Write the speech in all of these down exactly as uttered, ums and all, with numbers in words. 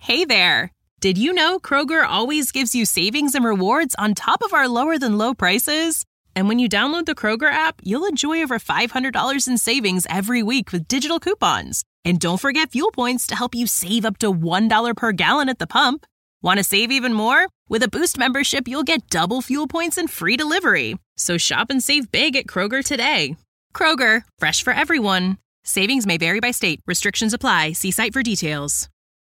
Hey there! Did you know Kroger always gives you savings and rewards on top of our lower-than-low prices? And when you download the Kroger app, you'll enjoy over five hundred dollars in savings every week with digital coupons. And don't forget fuel points to help you save up to one dollar per gallon at the pump. Want to save even more? With a Boost membership, you'll get double fuel points and free delivery. So shop and save big at Kroger today. Kroger, fresh for everyone. Savings may vary by state. Restrictions apply. See site for details.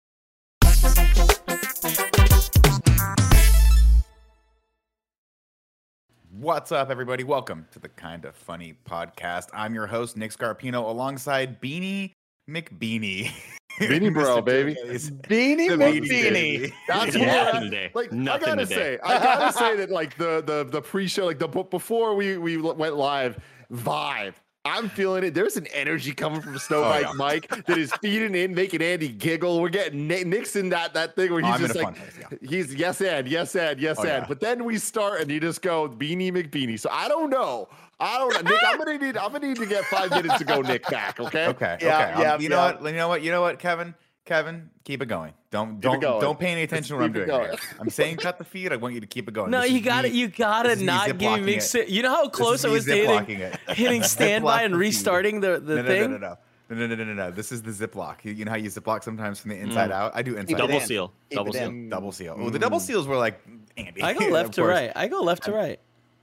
What's up, everybody? Welcome to the Kind of Funny podcast. I'm your host, Nick Scarpino, alongside Beanie McBeanie. Beanie Bro, baby. Beanie McBeanie. That's Nothing what today. Like, Nothing I gotta today. say, I gotta say that, like the the the pre-show, like the before we we went live, vibe. I'm feeling it. There's an energy coming from Snowbike Oh, yeah. Mike that is feeding in, making Andy giggle. We're getting Nick, Nick's in that that thing where Oh, he's I'm in just a like, fun place, yeah. he's yes and yes and yes Oh, and. yeah. But then we start and you just go Beanie McBeanie. So I don't know. I don't know, Nick. I'm gonna need. I'm gonna need to get five minutes to go Nick back. Okay. Okay. Yeah, okay. Um, yeah, you know yeah. what? You know what? You know what, Kevin? Kevin, keep it going. Don't Keep it don't going. don't pay any attention to what I'm Keep it doing. going. Here. I'm saying cut the feed. I want you to keep it going. No, This you is got to me- You got this to is me not give ziplocking me it. mix. You know how This close is I me was to hitting, ziplocking it. hitting standby Ziplock and the feed. restarting the, the No, no, thing? no, no, no, no, no, no, no, no. This is the Ziploc. You, you know how you Ziploc sometimes from the inside Mm. out? I do inside Double out. in. seal. Keep Double it seal. in. Double seal. Oh, the double seals were like Andy. I go of left to course. right. I go left to right.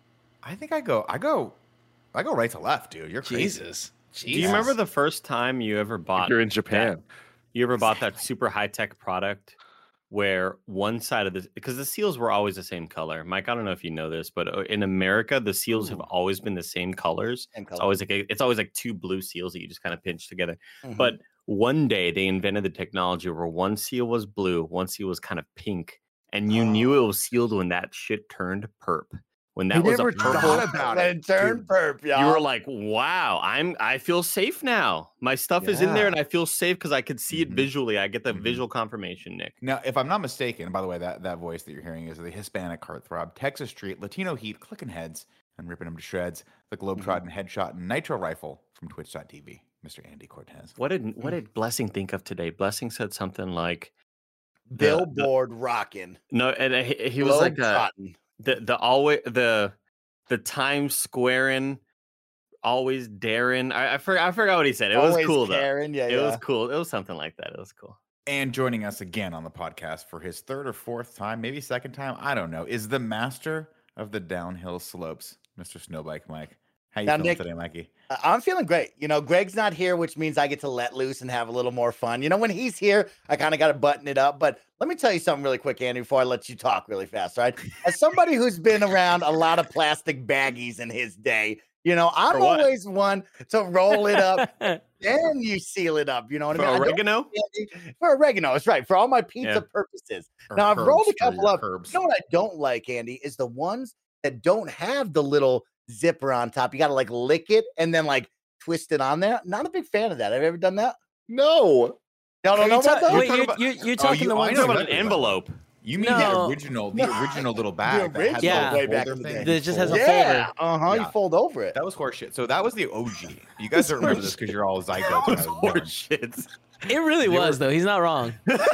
I think I go. I go. I go right to left, dude. You're crazy. Jesus. Do you remember the first time you ever bought? You're in Japan. that- you ever bought that super high tech product where one side of the because the seals were always the same color. Mike, I don't know if you know this, but uh, in America, the seals have always been the same colors. Same It's color. always like a, it's always like two blue seals that you just kind of pinch together. Mhm. But one day they invented the technology where one seal was blue, one seal was kind of pink, and you knew it was sealed when that shit turned perp. When that I was never a purple, thought about it. Then turn dude. perp, y'all. you were like, "Wow, I'm I feel safe now. My stuff is in there, and I feel safe because I could see it Mhm. visually. I get the Mhm. visual confirmation, Nick." Now, if I'm not mistaken, by the way, that, that voice that you're hearing is the Hispanic heartthrob, Texas Street, Latino Heat, clicking heads and ripping them to shreds, the Globetrotting headshot and nitro rifle from Twitch dot T V, Mister Andy Cortez. What did what did Blessing think of today? Blessing said something like, the- the- Billboard rocking. "No," and uh, he, he was like, uh, Globetrotting. "the the always the the Times Squareing, always daring." I, I forgot I forgot what he said. It was Always cool though. caring. Yeah, It yeah. was cool. It was something like that. It was cool. And joining us again on the podcast for his third or fourth time, maybe second time, I don't know, is the master of the downhill slopes, Mister Snowbike Mike. How you Now, feeling Nick- today, Mikey? I- I'm feeling great. You know, Greg's not here, which means I get to let loose and have a little more fun. You know, when he's here, I kind of got to button it up. But let me tell you something really quick, Andy, before I let you talk really fast, all right? As somebody who's been around a lot of plastic baggies in his day, you know, I'm For what? always one to roll it up, then you seal it up. You know what For I mean? I don't- oregano? Andy, for oregano, it's right. For all my pizza Yeah. purposes. Or Now, I've herbs rolled a for your couple up. herbs. You know what I don't like, Andy, is the ones that don't have the little zipper on top. You got to like lick it and then like twist it on there. Not a big fan of that. Have you ever done that? No. Y'all Are don't you know ta- about that? wait, talking you're, about- you're, you're Oh, talking you- the I ones Talk know that, about an exactly what envelope. You mean No. the original, the original little bag that has original Yeah. the way back holder in the thing? day. That it just has a Yeah. folder. Uh huh. Yeah. You fold over it. That was horseshit. So that was the O G. You guys don't remember this because you're all zygotes. when I was born. Horseshit. It really They was, were- though. He's not wrong.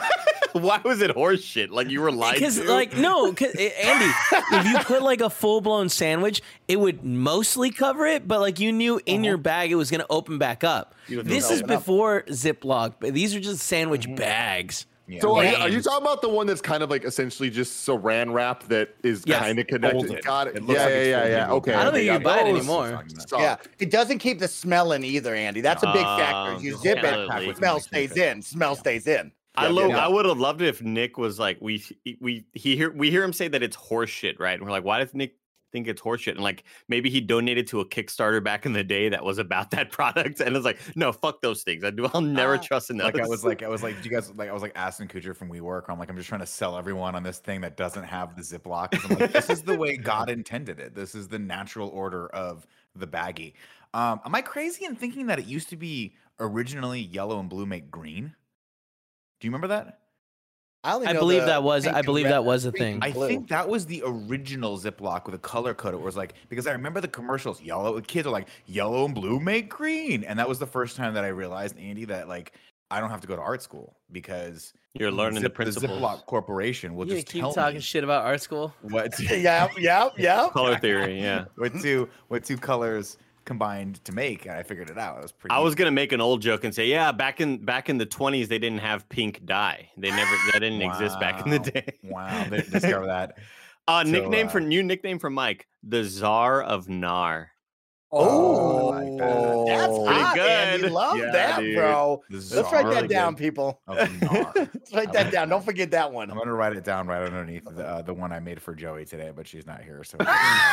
Why was it horseshit? Like you were lied Because, to? like, no, 'cause, eh, Andy, if you put like a full blown sandwich, it would mostly cover it, but like you knew in your bag it was going to open back up. You would This open is it up. before Ziploc, but these are just sandwich bags. Yeah. So are, you, Yeah. are you talking about the one that's kind of like essentially just saran wrap that is Yes. kind of connected? Folded. Got it. It looks yeah, like yeah, it's yeah, folded yeah. into a Okay. bag. I don't think okay, you got can buy it those. anymore. Stop. Yeah. It doesn't keep the smell in either, Andy. That's a big factor. Um, You zip definitely. it, smell stays in. Smell stays in. I Yeah, lo- yeah. I would have loved it if Nick was like we we he hear we hear him say that it's horseshit, right? And we're like, why does Nick think it's horseshit? And like maybe he donated to a Kickstarter back in the day that was about that product, and it's like, no, fuck those things. I do. I'll never Ah. trust in those. Like I was like I was like, do you guys like I was like Aston Kutcher from WeWork. I'm like, I'm just trying to sell everyone on this thing that doesn't have the Ziploc. 'Cause I'm like, this is the way God intended it. This is the natural order of the baggie. Um, am I crazy in thinking that it used to be originally yellow and blue make green? Do you remember that? I, only I know believe the that was- pink I and believe red- that was a pink thing. and I blue. think that was the original Ziploc with a color code. It was like, because I remember the commercials, yellow, kids are like, yellow and blue make green. And that was the first time that I realized, Andy, that like I don't have to go to art school because You're learning the Zip, principles. Ziploc Corporation will You just keep tell talking me shit about art school. what yeah, yeah, yeah. Color theory, yeah. what two what two colors combined to make, and I figured it out. It was pretty. I was easy. gonna make an old joke and say, yeah, back in back in the twenties, they didn't have pink dye. They never that didn't exist back in the Wow. day. Wow, they didn't discover that. Uh, So, nickname uh, for new nickname for Mike, the Czar of Nar. Oh, I like that. that's Pretty hot, Andy. good. Love Yeah, that, dude. bro. The Let's write Czar that down, of people. Nar. Let's write that down. Don't forget that one. I'm gonna write it down right underneath the uh, the one I made for Joey today, but she's not here, so.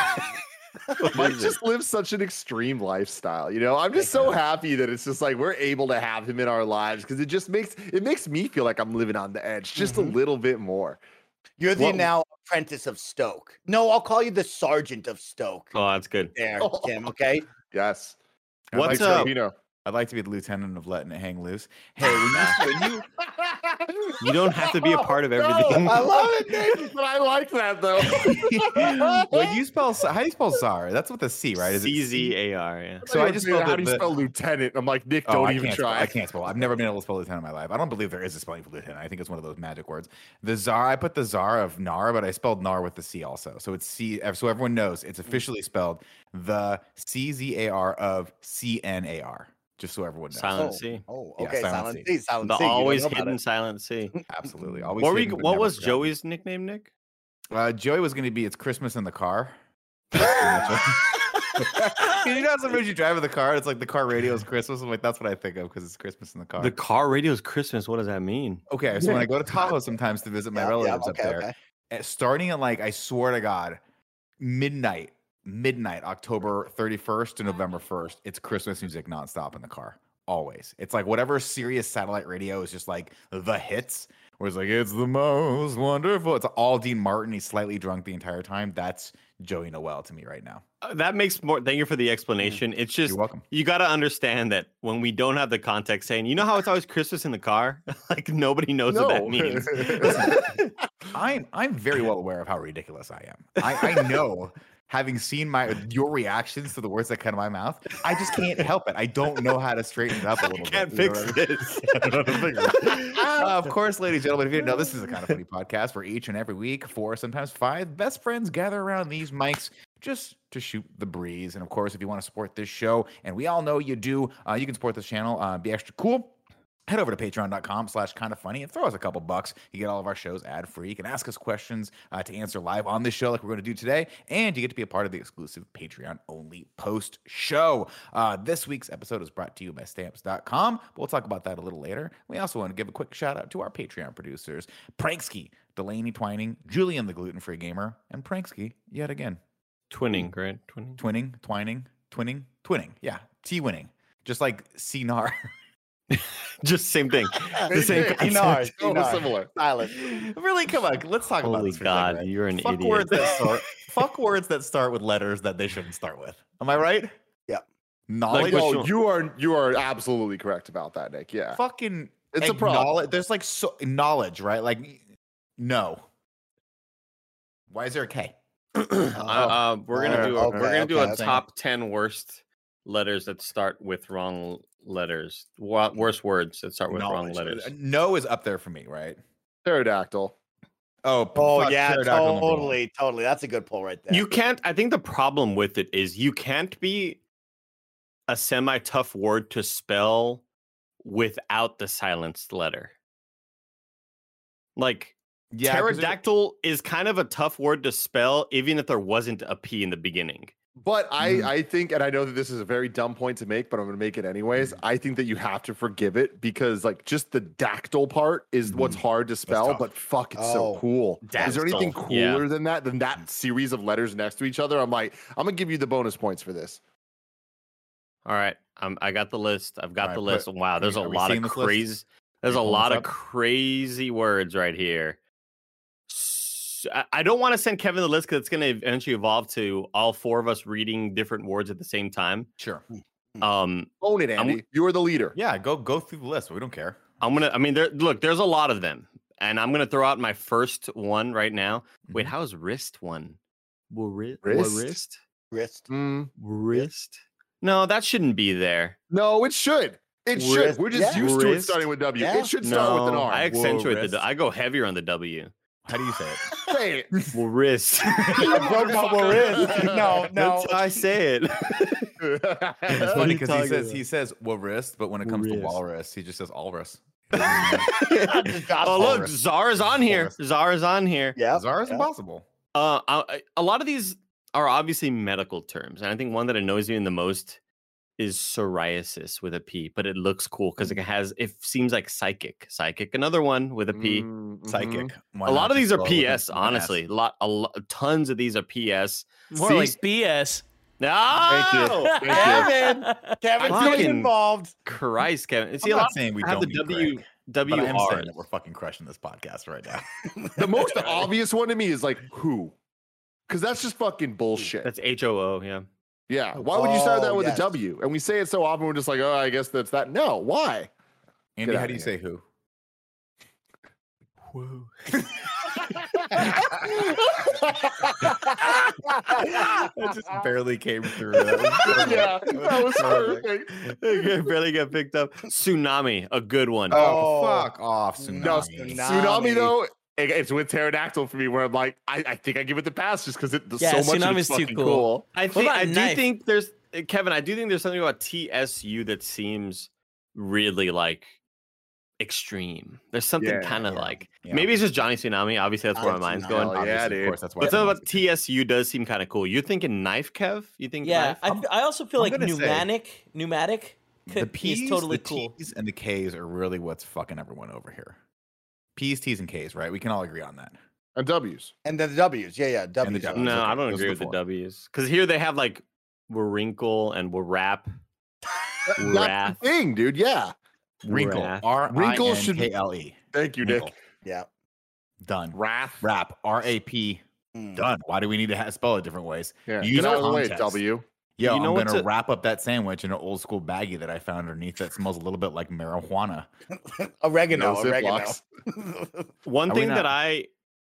Mike just lives such an extreme lifestyle, you know. I'm just so happy that it's just like we're able to have him in our lives because it just makes it makes me feel like I'm living on the edge just Mhm. a little bit more. You're the What- now apprentice of Stoke. No, I'll call you the sergeant of Stoke. Oh, that's good. There, Tim. Okay. Yes. I'd like What's to- up? You know. I'd like to be the lieutenant of letting it hang loose. Hey, when you, when you You don't have to be a part of everything. I love it, Nick. But I like that though. when you spell how do you spell Czar? That's with a C, right? Is it C Z A R, yeah. So I just spelled spelled how it do you the- spell lieutenant? I'm like, Nick, Oh, don't I even can't spell- try. I can't spell. I've never been able to spell lieutenant in my life. I don't believe there is a spelling for lieutenant. I think it's one of those magic words. The Czar, I put the Czar of Nar, but I spelled Nar with the C also. So it's C. So everyone knows it's officially spelled the C Z A R of C N A R. Just so everyone knows. Silent Oh, C. oh, Yeah, okay. Silent Silent C. C. Silent The C. You don't always know about hidden it. Silent C. Absolutely. Always. What, were we, hidden, but what never was forgotten. Joey's nickname, Nick? Uh, Joey was going to be it's Christmas in the car. That's pretty much it. you know how sometimes you drive in the car, it's like the car radio is Christmas. I'm like, that's what I think of because it's Christmas in the car. The car radio's Christmas. What does that mean? okay, so when I go to Tahoe sometimes to visit my Yeah, yeah, relatives okay, up there, okay. at- starting at like I swear to God, midnight, midnight, October thirty-first to November first, it's Christmas music nonstop in the car. Always. It's like whatever Sirius satellite radio is just like the hits, where it's like, it's the most wonderful. It's all Dean Martin. He's slightly drunk the entire time. That's Joey Noel to me right now. Uh, that makes more. Thank you for the explanation. It's just You're welcome. you got to understand that when we don't have the context, saying, you know how it's always Christmas in the car, like nobody knows what that means. I'm I'm very well aware of how ridiculous I am. I, I know, having seen my your reactions to the words that come out of my mouth, I just can't help it. I don't know how to straighten it up a little Can't bit. you know fix what I mean? this. I don't know how to fix it. Uh, of course, ladies and gentlemen, if you didn't know, this is a Kind of Funny podcast where each and every week, four, sometimes five best friends gather around these mics just to shoot the breeze. And of course, if you want to support this show, and we all know you do, uh, you can support this channel, uh, be extra cool. Head over to patreon.com slash kind of funny and throw us a couple bucks. You get all of our shows ad free. You can ask us questions uh, to answer live on this show like we're going to do today. And you get to be a part of the exclusive Patreon only post show. Uh, this week's episode is brought to you by stamps dot com. We'll talk about that a little later. We also want to give a quick shout out to our Patreon producers, Pranksky, Delaney Twining, Julian the Gluten Free Gamer, and Pranksky yet again. Twinning, right? Twinning. Twinning, twining, twinning, twinning. Yeah, T-winning. Just like C N A R. Just same thing. The same Hey, Dinar, so Dinar. similar. Silent. Really, come on. Let's talk about Holy this. For God, a second. you're an fuck idiot. Words that start, fuck words that start with letters that they shouldn't start with. Am I right? Yep. Knowledge. which No, one? you are you are absolutely correct about that, Nick. Yeah. fucking. It's a problem. acknowledge- There's like so knowledge, right? Like, no. Why is there a K? uh, uh, we're gonna Oh, do a, okay, we're gonna do okay, a okay. top ten worst letters that start with wrong letters. Wa- Worst words that start with wrong Knowledge. letters. Uh, No is up there for me, right? Pterodactyl. Oh, Oh fuck, yeah, pterodactyl number one. totally, totally. That's a good pull right there. You can't. I think the problem with it is you can't be a semi-tough word to spell without the silenced letter. Like Yeah, 'cause there's- pterodactyl is kind of a tough word to spell, even if there wasn't a P in the beginning. But I, Mm. I think, and I know that this is a very dumb point to make, but I'm going to make it anyways. Mm. I think that you have to forgive it because, like, just the dactyl part is what's Mhm. hard to spell, tough. but fuck, it's Oh. so cool. Is there anything Dactyl, cooler yeah. than that? Than that series of letters next to each other? I'm like, I'm going to give you the bonus points for this. All right, um, I got the list. I've got All the right, list. put- Wow, there's a are we lot seeing of this list? crazy. There's Are a you pulling lot this of up? crazy words right here. S- I- I don't want to send Kevin the list because it's going to eventually evolve to all four of us reading different words at the same time. Sure. Um, Own it, I'm- Andy. You're the leader. Yeah, go go through the list. We don't care. I'm gonna. I mean, there. Look, there's a lot of them, and I'm gonna throw out my first one right now. Wait, Mhm. how's wrist one? Wrist? Wrist? Wrist? Wrist. Mm, Wrist? No, that shouldn't be there. no, it should. It should. Wrist. We're just Yeah. used to it Wrist. starting with W. Yeah. It should start with an No, R. I accentuate wrist. the. I go heavier on the W. How do you say it? Say it. Well, wrist. Wrist. No, no. That's how I say it. It's What are funny you because he talking says about? he says walrus, but when it comes to Wrist. walrus, he just says walrus. Just got Oh, look, Walrus. Zara's on here. Walrus. Zara's on here. Yeah. Zara's yeah. impossible. Uh, I- a lot of these are obviously medical terms, and I think one that annoys me the most is psoriasis with a P, but it looks cool because it has. It seems like psychic, psychic. Another one with a P. Mm, Psychic. mhm. Why A lot not of these just are go with P S. an Honestly, S? a lot, a lot, tons of these are P S. More See? like B S. No, Thank you. Thank you. Kevin. Kevin's Fucking- getting involved. Christ, Kevin. See, I'm a not lot saying we have don't the mean W Greg, W but I am R. saying that we're fucking crushing this podcast right now. The most obvious one to me is like who, because that's just fucking bullshit. That's H O O. Yeah. Yeah. Why would you start that Oh, with yes. a W? And we say it so often, we're just like, oh, I guess that's that. No, why? Andy, Get how outta do you here. say who? That just barely came through. That was perfect. Yeah, that was perfect. It barely got picked up. Tsunami, a good one. Oh, Oh. fuck off, No, No, tsunami. Tsunami. tsunami though, it- it's with pterodactyl for me. Where I'm like, I, I think I give it the pass just because it Yeah, so much of tsunami's it's too fucking cool. cool. I think about I do knife? think there's uh, Kevin. I do think there's something about T S U that seems really like extreme. There's something Yeah, kind of yeah, like yeah. maybe it's just Johnny Tsunami. Obviously, that's where my Johnny mind's Tsunami. going. Oh, yeah, Obviously, dude. Of course, that's why. But it's something on about T S U does seem kind of cool. You're thinking knife, Kev? You think Yeah, knife? I, I also feel I'm like gonna say- pneumatic, pneumatic the could P's, is totally the cool. T's, and the K's are really what's fucking everyone over here. P's, T's, and K's, right? We can all agree on that. And W's. And then the W's. Yeah, yeah. W's. the are- W's. No, okay, I don't those agree are with the four. W's because here they have like wrinkle and rap. That's Wrath. the thing, dude. Yeah. Wrinkle. Wrath. R I Wrinkle N should- K L E. Thank you, Nick. Wrinkle. Yeah. Done. Wrath. Rap. R A P. Mm. Done. Why do we need to ha- spell it different ways? Yeah. Use Get out of the way, context. W. Yo, You know I'm what's gonna a- wrap up that sandwich in an old school baggie that I found underneath that smells a little bit like marijuana. Oregano. No oregano. Ziplocs. One Are we thing that not- I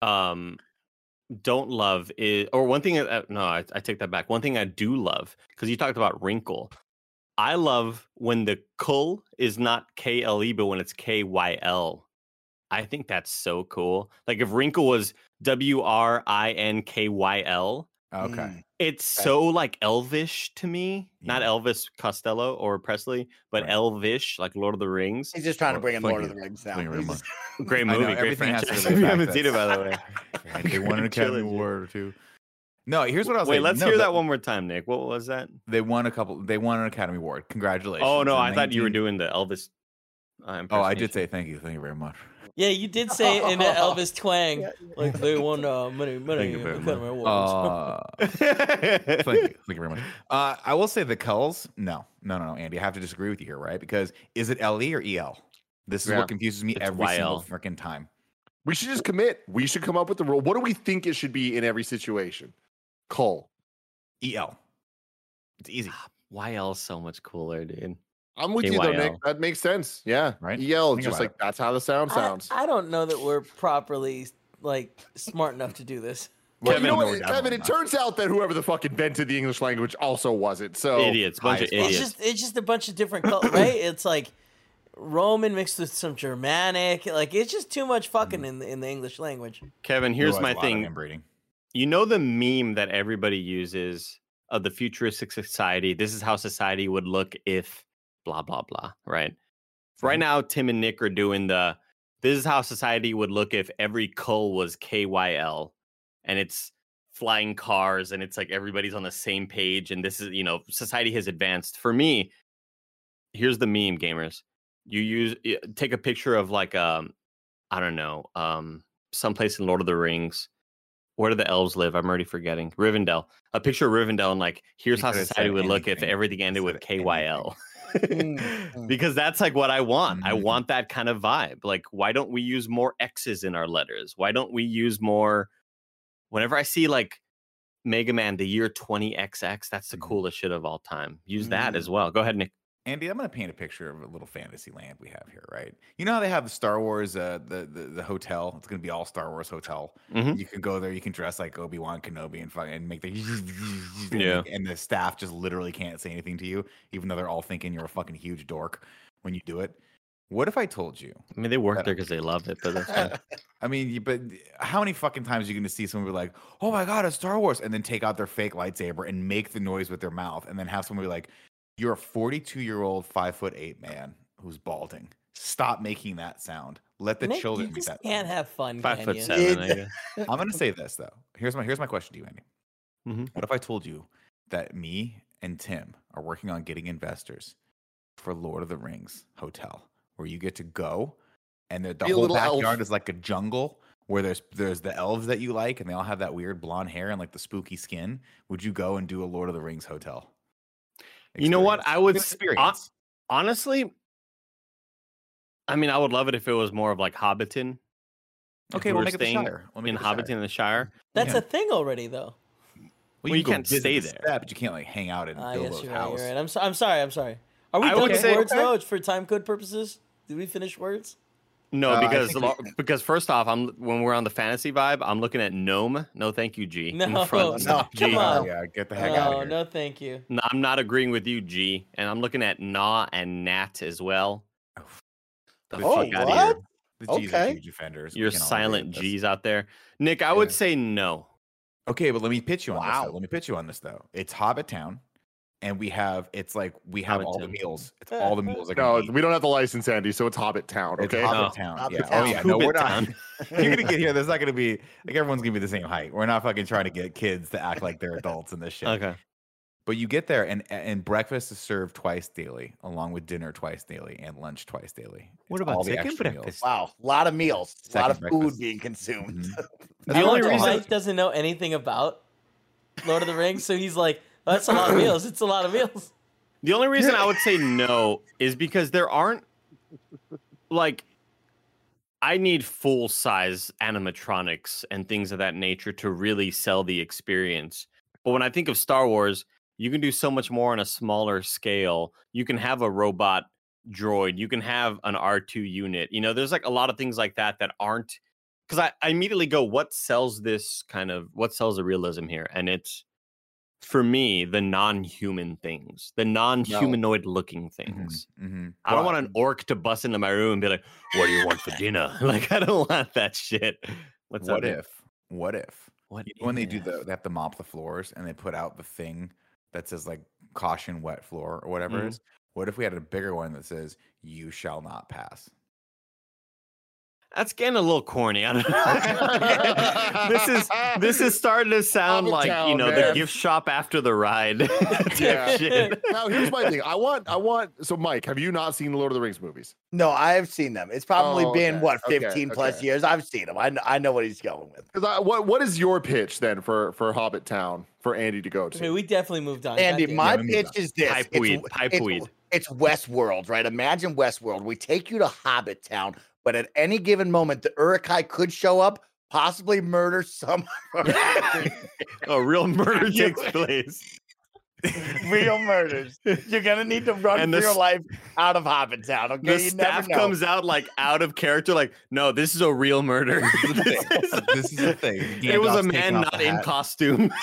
um don't love is, or one thing, uh, no, I, I take that back. One thing I do love, because you talked about wrinkle. I love when the kull is not K L E, but when it's K Y L. I think that's so cool. Like if wrinkle was W R I N K Y L, Okay. Mm. it's Okay. so like elvish to me. Not Yeah. Elvis Costello or Presley, but Right. elvish, like Lord of the Rings. He's just trying to Well, bring in thank Lord of you. the Rings now. Thank you very He's- much. Great I know, movie, great everything has to franchise. do with If you the haven't fact seen it, by that- the way. Right, they won an Academy Trilogy. Award or two. No, here's what I was Wait, saying. let's No, hear the- that one more time, Nick. What was that? They won a couple. They won an Academy Award. Congratulations. Oh no, In I thought you were nineteen doing the Elvis. Uh, Oh, I did impersonation. say thank you. Thank you very much. Yeah, you did say it in an Elvis twang, Yeah, like they won uh, many, many Thank you very Academy much. Awards. Uh, thank you. Thank you very much. Uh, I will say the Culls. No, no, no, no, Andy. I have to disagree with you here, right? Because is it L E or E L? This is Yeah. what confuses me It's every Y single L. freaking time. We should just commit. We should come up with the rule. What do we think it should be in every situation? Cole. E L. It's easy, Y L is so much cooler, dude. I'm with you though, K Y L. Nick. That makes sense. Yeah. Right? E L, Think just about like that's how the sound I, sounds. I don't know that we're properly like smart enough to do this. Well, Kevin, you know no, what, we're Kevin, definitely it not. turns out that whoever the fuck invented the English language also wasn't. So Idiots, bunch high of as fuck. It's idiots. just it's just a bunch of different colors, right? It's like Roman mixed with some Germanic. Like it's just too much fucking in the in the English language. Kevin, There here's was my a lot of thing. inbreeding. You know the meme that everybody uses of the futuristic society. This is how society would look if blah blah blah. Right. Right now, Tim and Nick are doing the. This is how society would look if every cull was K Y L, and it's flying cars, and it's like everybody's on the same page, and this is you know society has advanced. For me, here's the meme, gamers. You use y- take a picture of like um, I don't know, um, someplace in Lord of the Rings. Where do the elves live? I'm already forgetting. Rivendell. A picture of Rivendell, and like, here's You how could've society said would look if anything everything ended with instead K of Y L. Mm, mm. Because that's like what I want. I Mhm. want that kind of vibe. Like, why don't we use more X's in our letters? Why don't we use more? Whenever I see like Mega Man, the year twenty X X, that's the Mhm. coolest shit of all time. Use that Mm. as well. Go ahead, Nick. Andy, I'm going to paint a picture of a little fantasy land we have here, right? You know how they have the Star Wars, uh, the, the the hotel? It's going to be all Star Wars hotel. Mhm. You can go there, you can dress like Obi-Wan Kenobi and fucking and make the Yeah. and the staff just literally can't say anything to you, even though they're all thinking you're a fucking huge dork. when you do it. What if I told you? I mean, they work there because they love it, but that's fine. I mean, you- but how many fucking times are you going to see someone be like, "Oh my god, it's Star Wars," and then take out their fake lightsaber and make the noise with their mouth, and then have someone be like, "You're a forty-two year old, five foot eight man who's balding. Stop making that sound. Let the Nick, children you make just that." can't sound." have fun. Five can foot you? seven. I guess. I'm going to say this though. Here's my here's my question to you, Andy. Mhm. What if I told you that me and Tim are working on getting investors for Lord of the Rings Hotel, where you get to go, and the, the Be a whole little elf. backyard is like a jungle where there's there's the elves that you like, and they all have that weird blonde hair and like the spooky skin. Would you go and do a Lord of the Rings hotel? You know what? I would s- experience. Honestly, I mean, I would love it if it was more of like Hobbiton. If Okay, we we'll were make it the staying Shire. We'll make in it the Shire. Hobbiton in the Shire. That's Yeah. a thing already, though. well, you can go can't visit stay the there. set, but you can't like hang out in I Bilbo's guess you're right, house. you're right. I'm, so, I'm sorry. I'm sorry. Are we I done would with say- words, okay. though, for time code purposes? Did we finish words? No, Uh, I because think lo- because first off, I'm when we're on the fantasy vibe, I'm looking at gnome. No, thank you, G. in No, front. no, Stop, come G. on. Oh, yeah, get the heck out No, of here. no, thank you. No, I'm not agreeing with you, G. And I'm looking at Gnaw and Nat as well. The The Oh, fuck out of what? here. The G's are Okay. huge offenders. We You're can all agree silent with this. G's out there. Nick, I would Yeah. say no. Okay, but let me pitch you on this. Wow. Though. Let me pitch you on this though. It's Hobbit Town, and we have it's like we have all the Hobbiton. meals. It's all the meals. Like No, we don't have the license, Andy, so it's Hobbit Town. It's Okay. Hobbit No. Town. Hobbit yeah. Town. Oh yeah. No, we're Hobbit not. Town. You're gonna get here. There's not gonna be like everyone's gonna be the same height. We're not fucking trying to get kids to act like they're adults in this shit. Okay. But you get there, and and breakfast is served twice daily, along with dinner twice daily and lunch twice daily. What It's about all the second extra meals. breakfast? Wow, a lot of meals, a lot Second of food breakfast. being consumed. Mhm. The I only love that reason Mike doesn't know anything about Lord of the Rings, so he's like, "That's a lot of meals. It's a lot of meals." The only reason I would say no is because there aren't like I need full size animatronics and things of that nature to really sell the experience. But when I think of Star Wars, you can do so much more on a smaller scale. You can have a robot droid, you can have an R two unit. You know, there's like a lot of things like that that aren't because I, I immediately go, what sells this kind of what sells the realism here? And it's for me, the non-human things, the non-humanoid looking things. Mm-hmm. I don't want an orc to bust into my room and be like, "What do you want for dinner?" Like, I don't want that shit. What's What up? if? What if? What You know when they do if? the, they have to mop the floors and they put out the thing that says like caution wet floor or whatever Mhm. it is. What if we had a bigger one that says you shall not pass? That's getting a little corny. I don't know. this is this is starting to sound Hobbit like you Town, know the man. gift shop after the ride. type Yeah. shit. Now here's my thing. I want, I want. So, Mike, have you not seen the Lord of the Rings movies? No, I've seen them. It's probably Oh, been okay, what okay, fifteen plus okay. years. I've seen them. I know, I know what he's going with. Because I, what, what is your pitch then for for Hobbit Town for Andy to go to? Okay, we definitely moved on. Andy, Goddamn. my Yeah, we moved pitch on. is this: Pipeweed, it's, pipeweed. It's, it's Westworld, right? Imagine Westworld. We take you to Hobbit Town, but at any given moment, the Uruk-hai could show up, possibly murder some Oh, real murder You- takes place. real murders. You're gonna need to run And for the your s- life out of Hobbit Town. Okay, The you never staff know. comes out like out of character, like, no, this is a real murder. This is the thing. This is the thing. It was a Gandalf's taking man off not the in hat. costume.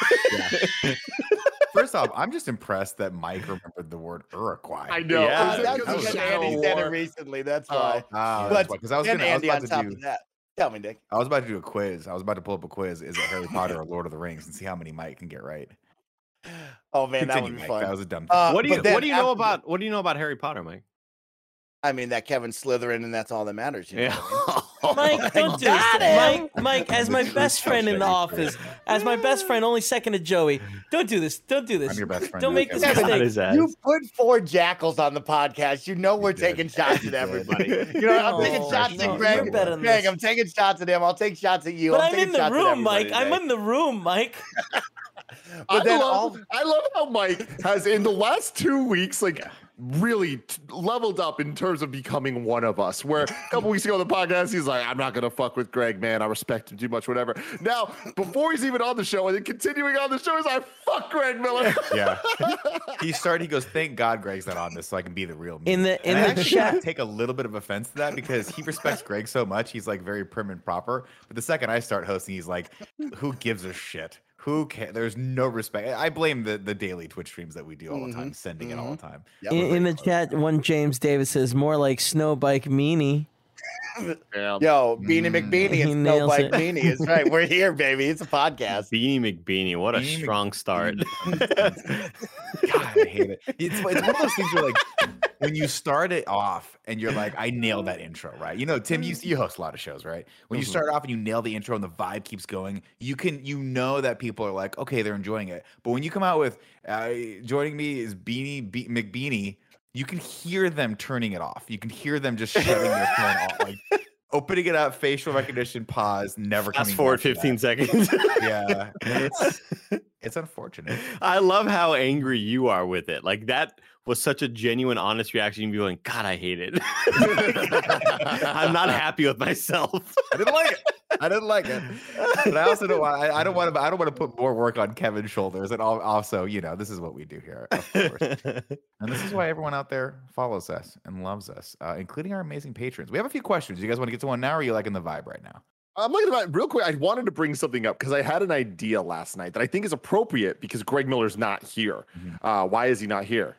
First off, I'm just impressed that Mike remembered the word Uruguay. I know. Uh, Is it that's because of because Shadow Andy said it War? recently. That's Oh. why. Ah, but that's why. Because I was then gonna, I was Andy about on to top do, of that. Tell me, Nick. I was about to do a quiz. I was about to pull up a quiz. Is it Harry Potter or Lord of the Rings, and see how many Mike can get right. Oh man, that Continue, would be Mike. fun. That was a dumb. Uh, what do you but then what do you know after- about what do you know about Harry Potter, Mike? I mean, that Kevin Slytherin, and that's all that matters. You know what I mean? Mike, don't do this. Got to- him. Mike, Mike, as my best friend in the office, as my best friend, only second to Joey. Don't do this. Don't do this. I'm your best friend. Don't now, make this Kevin. Got mistake. his ass. You put four jackals on the podcast. You know we're did. taking shots You at did. everybody. You know, I'm taking No, shots no, at Greg. you're better than Greg, this. I'm taking shots at him. I'll take shots at you. But I'm, I'm taking in the shots at room, Mike. everybody I'm today. in the room, Mike. I But then love, all- I love how Mike has in the last two weeks, like really t- leveled up in terms of becoming one of us. Where a couple weeks ago on the podcast, he's like, "I'm not gonna fuck with Greg, man. I respect him too much, whatever." Now, before he's even on the show, and then continuing on the show, he's like, "Fuck Greg Miller." Yeah. He started. He goes, "Thank God Greg's not on this, so I can be the real me." In the- in And I the actually kinda chat- take a little bit of offense to that because he respects Greg so much. He's like very prim and proper. But the second I start hosting, he's like, "Who gives a shit Who cares? There's no respect. I blame the, the daily Twitch streams that we do all the time, Mhm, sending it all the time. Yep. In, We're in very the close. chat, one James Davis says more like snow bike meanie. Yeah. Yo, Beanie Mm. McBeanie He and Snow nails Bike it. Beanie. It's right. We're here, baby. It's a podcast. Beanie McBeanie, what a Beanie strong start. God, I hate it. It's, it's one of those things where, like, when you start it off and you're like, I nailed that intro, right? You know, Tim, you, you host a lot of shows, right? When you Mhm. start off and you nail the intro and the vibe keeps going, you can, you know that people are like, okay, they're enjoying it. But when you come out with, uh, joining me is Beanie Be- McBeanie, you can hear them turning it off. You can hear them just shutting their phone off, like opening it up, facial recognition, pause, never Fast coming forward back to that. fifteen seconds. Yeah, it's it's unfortunate. I love how angry you are with it. Like that was such a genuine, honest reaction. You'd be going, God, I hate it. I'm not happy with myself. I didn't like it. I didn't like it, but I also don't want. I, I don't want to. I don't want to put more work on Kevin's shoulders. And al- also, you know, this is what we do here, of course. And this is why everyone out there follows us and loves us, uh, including our amazing patrons. We have a few questions. You guys want to get to one now, or are you liking the vibe right now? I'm looking about real quick. I wanted to bring something up because I had an idea last night that I think is appropriate because Greg Miller's not here. Mhm. Uh, why is he not here?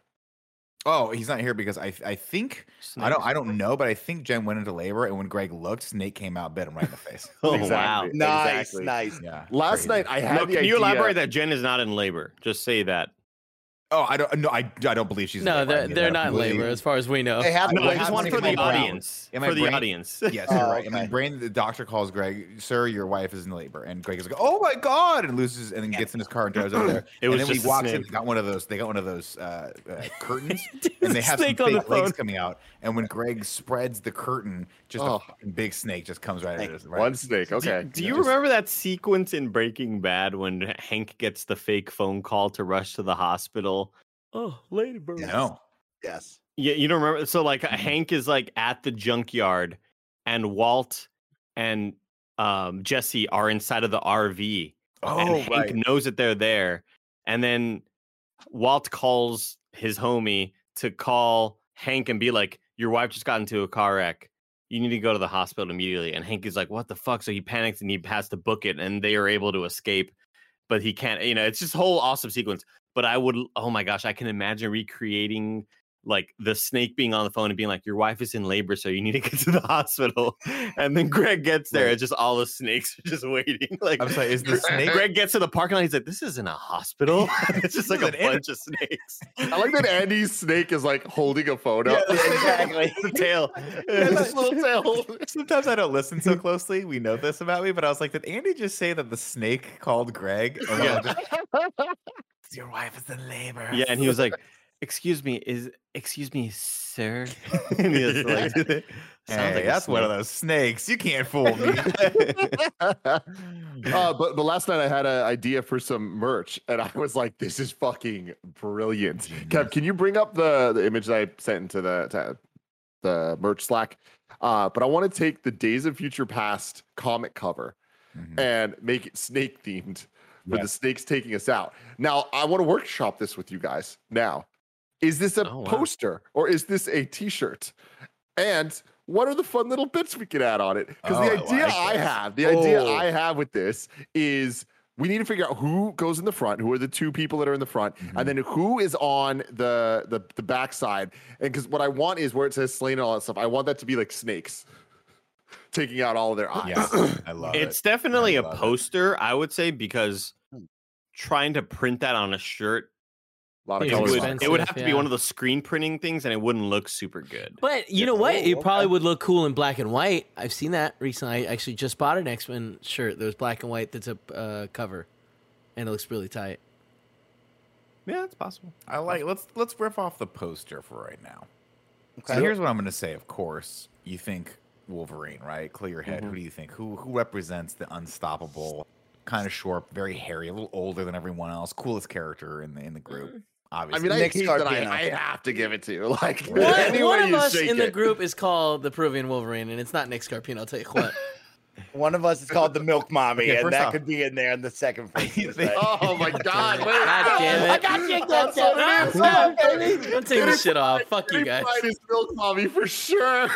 Oh, he's not here because I. I think I don't. I don't know, but I think Jen went into labor, and when Greg looked, Snake came out, bit him right in the face. Oh, Exactly. wow. Nice, Exactly. nice. Yeah. Last crazy. night I had Look, the can you idea- elaborate that Jen is not in labor? Just say that. Oh, I don't. No, I. I don't believe she's. in No, labor. I they're mean, they're that not in completely- labor as far as we know. They have No, to I wait just for want it for to the come out. audience. Am I For the brain- audience. Yes, Oh, you're right. In my okay. brain, the doctor calls Greg, "Sir, your wife is in labor," and Greg is like, "Oh my god!" and loses, and then gets in his car and drives over there. It was and then when just he a walks in, snake. they got one of those. They got one of those uh, uh, curtains, There's and they a have some snake on the fake legs phone. coming out. And when Greg spreads the curtain, just Oh. a fucking big snake just comes right at us. Right? One snake. Okay. Do you Just- remember that sequence in Breaking Bad when Hank gets the fake phone call to rush to the hospital? Oh, ladybird. No. Yes. Yeah, you don't remember? So like Mhm. Hank is like at the junkyard, and Walt and um, Jesse are inside of the R V, and Oh, Hank right. knows that they're there, and then Walt calls his homie to call Hank and be like, "Your wife just got into a car wreck. You need to go to the hospital immediately." And Hank is like, "What the fuck?" So he panics and he has to book it, and they are able to escape, but he can't. You know, it's just a whole awesome sequence. But I would, oh my gosh, I can imagine recreating like the snake being on the phone and being like, "Your wife is in labor, so you need to get to the hospital." And then Greg gets there, Right. and just all the snakes are just waiting. Like, I'm sorry. Is the snake? Greg gets to the parking lot. He's like, "This isn't a hospital. It's just like a This is an bunch of snakes." I like that Andy's snake is like holding a phone up. Exactly. The tail. This little tail. Sometimes I don't listen so closely. We know this about me, but I was like, did Andy just say that the snake called Greg? And Yeah. I'm just, your wife is in labor. Yeah, and he was like, "Excuse me, is excuse me, sir?" And he was like, "Sounds Hey, like a that's one of snake." those snakes. You can't fool me. uh, but but last night I had an idea for some merch, and I was like, "This is fucking brilliant." Kev, can you bring up the the image that I sent into the to the merch Slack? Uh, but I want to take the Days of Future Past comic cover Mhm. and make it snake themed for the Yes. snakes taking us out. Now I want to workshop this with you guys. Now, is this a Oh, wow. poster or is this a T-shirt? And what are the fun little bits we could add on it? Because Oh, the I idea like I this. have, the idea Oh. I have with this is we need to figure out who goes in the front, who are the two people that are in the front, Mhm. and then who is on the the the backside. And because what I want is where it says slain and all that stuff, I want that to be like snakes taking out all of their eyes. Yeah, I love it. It's definitely I a love it. poster, I would say, because Hmm. trying to print that on a shirt, A lot of It's it colors. would, expensive, it would have to be yeah. one of the screen printing things, and it wouldn't look super good. But you know what? Oh, It probably okay. would look cool in black and white. I've seen that recently. I actually just bought an X-Men shirt that was black and white that's a uh, cover, and it looks really tight. Yeah, it's possible. I like. Let's let's rip off the poster for right now. So Okay. here's what I'm going to say. Of course, you think Wolverine, right? Clear your head. Mhm. Who do you think? Who who represents the unstoppable, kind of short, very hairy, a little older than everyone else, coolest character in the in the group? I Obviously, mean, I Nick hate that I, Scarpino. I have to give it to you. Like One, any one way of you us shake in the it. group is called the Peruvian Wolverine, and it's not Nick Scarpino. I'll tell you what. One of us is called the Milk Mommy, Okay, and first that off- could be in there in the second place. right? Oh my God! Wait, God damn it. I got you. That's what it is. Ah, Oh, baby. I'm taking this shit off. Fuck you guys. Mine is Milk Mommy for sure.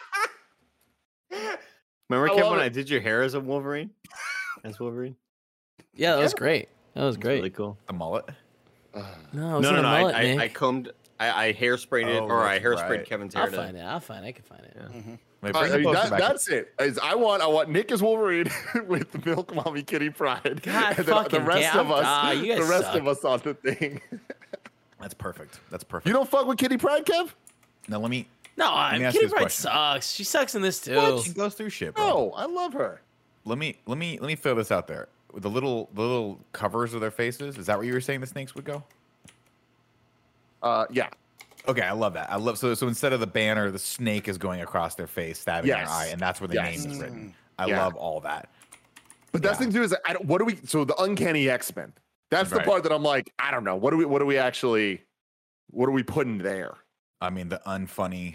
Remember, I Kevin, love when it. I did your hair as a Wolverine? As Wolverine? Yeah, that was great. That was It's great. really cool. The mullet. No, it No, wasn't no, a no. mullet, I, I, I Nick. combed. I, I hairsprayed it, Oh, or I that's hairsprayed right. Kevin's I'll hair. find To, it. I'll find it. I can find it. Mhm. Wait, Uh, bring I the mean, poster that, back. that's it. Is I want I want Nick as Wolverine with Milk Mommy Kitty Pryde. God and then the fucking rest damn- of us, ah, you guys the rest suck. of us on the thing. That's perfect. That's perfect. You don't fuck with Kitty Pryde, Kev? now let me. No, me I'm ask Kitty you this Pryde question. sucks. She sucks in this too. What? She goes through shit, bro. No, I love her. Let me let me let me throw this out there. With the little the little covers of their faces. Is that where you were saying the snakes would go? Uh, yeah. Okay, I love that. I love so so instead of the banner, the snake is going across their face, stabbing Yes. their eye, and that's where the Yes. name is written. I Yeah. love all that. But that's Yeah. the thing too is I don't, what do we? So the Uncanny X Men. That's the Right. part that I'm like, I don't know. What do we? What do we actually? What are we putting there? I mean, the unfunny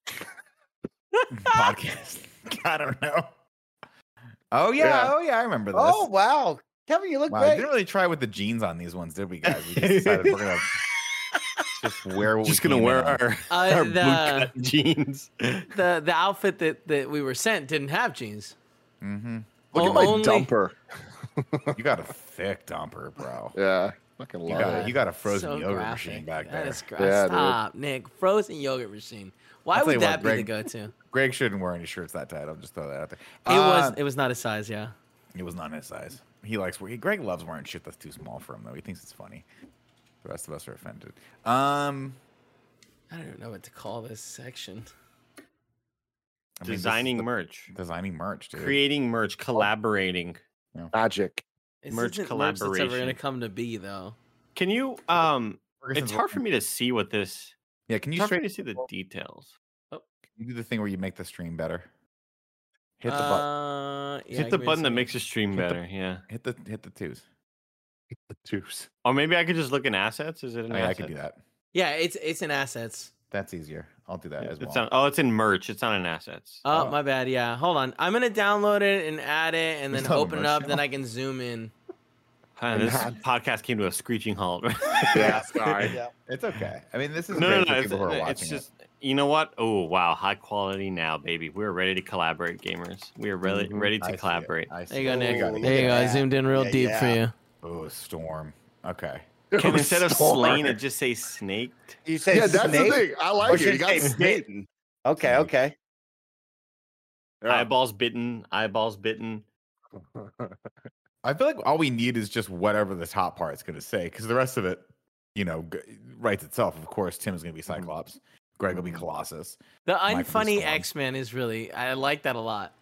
podcast. I don't know. Oh yeah, Yeah. oh yeah, I remember this. Oh wow, Kevin, you look Wow, I great. didn't really try with the jeans on these ones, did we, guys? We just decided we're gonna just wear what just we gonna came wear in on. our, Uh, our the- blue cut jeans. the the outfit that, that we were sent didn't have jeans. Mm-hmm. Look O- at my only- dumper. You got a thick dumper, bro. Yeah, fucking You love got it. you got a frozen So yogurt graphic. machine back That there. is gra- Yeah, dude. Stop, Nick. Frozen yogurt machine. Why I'll tell would you that what, be the Greg- go-to? Greg shouldn't wear any shirts that tight. I'll just throw that out there. It was Uh, it was not his size. Yeah. It was not his size. He likes wearing. Greg loves wearing shit that's too small for him, though. He thinks it's funny. The rest of us are offended. Um, I don't even know what to call this section. I mean, this is Designing the- merch, designing merch, dude. creating merch, collaborating. Magic. This Merch isn't merch that's ever collaboration. gonna come to be though. Can you? Um, Ferguson's it's hard for working- me to see what this. Yeah, can It's you hard for me straight? to see the details. Can you do the thing where you make the stream better? Hit the button. Uh, yeah, Hit the give me a button that second. makes the stream Hit the- better. Yeah. Hit the hit the twos. The twos. Or maybe I could just look in assets. Is it an Oh, yeah, I asset? could do that. Yeah, it's it's in assets. That's easier. I'll do that as It's well. not, oh, it's in merch. It's not in assets. Oh, Oh. my bad. Yeah, hold on. I'm gonna download it and add it, and It's then not a open it merch up. channel. Then I can zoom in. Huh, this not- podcast came to a screeching halt. Yeah, sorry. Yeah. It's okay. I mean, this is no, great no, no. for It's, people who are watching it's just you know what? Oh wow, high quality now, baby. We're ready to collaborate, gamers. We are ready, Mhm. ready it. I to see collaborate. it. I see There you go, it. Nick. We gotta Look There get you at go. I that. zoomed in real Yeah, deep for yeah. you. it. Oh, storm. Okay. Can instead of Storm. slain, it just say snaked? You say Yeah, that's snake? the thing. I Or like it. should You got say snake. bitten? Okay, Snake. okay. Yeah. Eyeballs bitten. Eyeballs bitten. I feel like all we need is just whatever the top part's going to say, because the rest of it, you know, g- writes itself. Of course, Tim is going to be Cyclops. Greg will be Colossus. The Mike can be unfunny Storm. X Men is really. I like that a lot.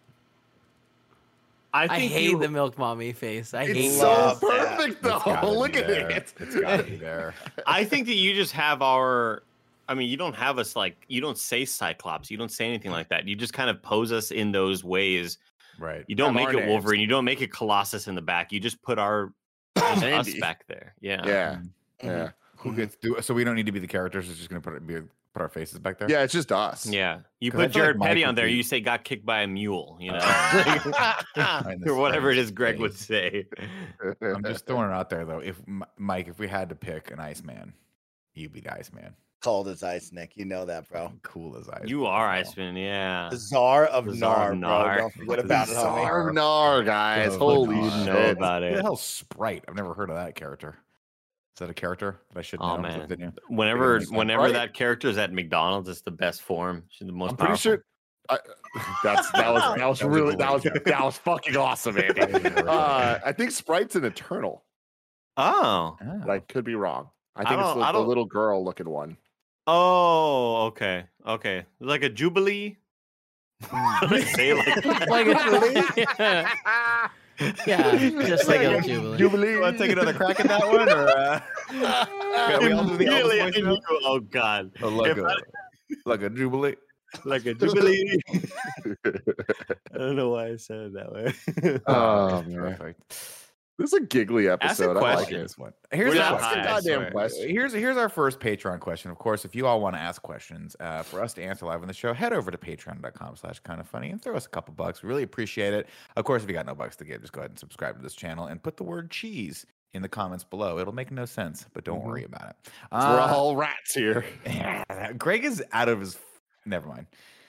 I I, think hate you, the Milk Mommy face. I hate It's that. so Love that. perfect It's though. gotta be Look at there. it. It's got to be there. I think that you just have our. I mean, you don't have us like you don't say Cyclops. You don't say anything like that. You just kind of pose us in those ways. Right. You don't Have make our it names. Wolverine. You don't make it Colossus in the back. You just put our just us Andy. back there. Yeah. Yeah. Mm-hmm. Yeah. Who gets do so we don't need to be the characters. It's just going to put it, be, put our faces back there. Yeah, it's just us. Yeah. You 'Cause I put feel like Jared Mike Petty would on there. be- You say got kicked by a mule. You know, Right in the or whatever it space. is Greg would say. I'm just throwing it out there though. If M- Mike, if we had to pick an Iceman, you'd be the Iceman. Cold as ice, Nick. You know that, bro. Fucking Cool as Iceman. You are bro. Iceman. Yeah. The czar of The Tsar of Nar, bro. Nar. Don't forget about it, homie. Zarnar, guys. Oh, Holy God. You know shit. about Who the it. hell's Sprite? I've never heard of that character. Is that a character that I should know? Oh, Is man. it the new- Whenever, Sprite? whenever that character is at McDonald's, it's the best form. She's the most I'm pretty powerful. sure. I, that's that was that was That was a really that was great joke. that was fucking awesome, Andy. Uh, I think Sprite's an Eternal, Oh. Oh. but I could be wrong. I I think it's don't- the, I the don't- little girl looking one. Oh, okay. Okay. Like a Jubilee? Say it like that. Like a yeah, just like a Jubilee. Jubilee. You want to take another crack at that one, or uh, yeah, we all do the Immediately Elvis I voice now? knew- oh, God. Oh, like, If a, like a jubilee? Like a Jubilee. I don't know why I said it that way. Oh, man. Perfect. This is a giggly episode. I like question. it. This one. Here's We're the not question. high, I goddamn swear. question. Here's here's our first Patreon question. Of course, if you all want to ask questions uh, for us to answer live on the show, head over to patreon.com slash kind of funny and throw us a couple bucks. We really appreciate it. Of course, if you got no bucks to give, just go ahead and subscribe to this channel and put the word cheese in the comments below. It'll make no sense, but don't Mhm. worry about it. We're Uh, all rats here. Greg is out of his. Never mind. If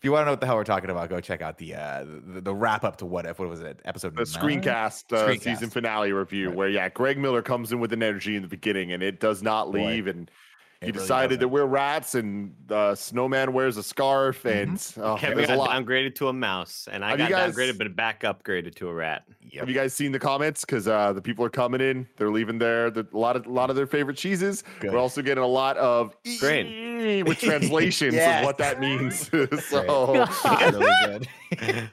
you want to know what the hell we're talking about, go check out the uh, the, the wrap up to What If. What was it? Episode The nine? screencast, uh, Screencast. season finale review, Right. where yeah, Greg Miller comes in with an energy in the beginning, and it does not Boy, leave. And it he really decided that doesn't. we're rats, and uh, Snowman wears a scarf, Mm-hmm. and oh, Kevin there's a got lot. downgraded to a mouse, and I Have got you guys- downgraded, but back upgraded to a rat. Yep. Have you guys seen the comments? Because uh, the people are coming in, they're leaving their the, a lot of a lot of their favorite cheeses. Good. We're also getting a lot of Great. "ee" with translations Yes. of what that means. so really good.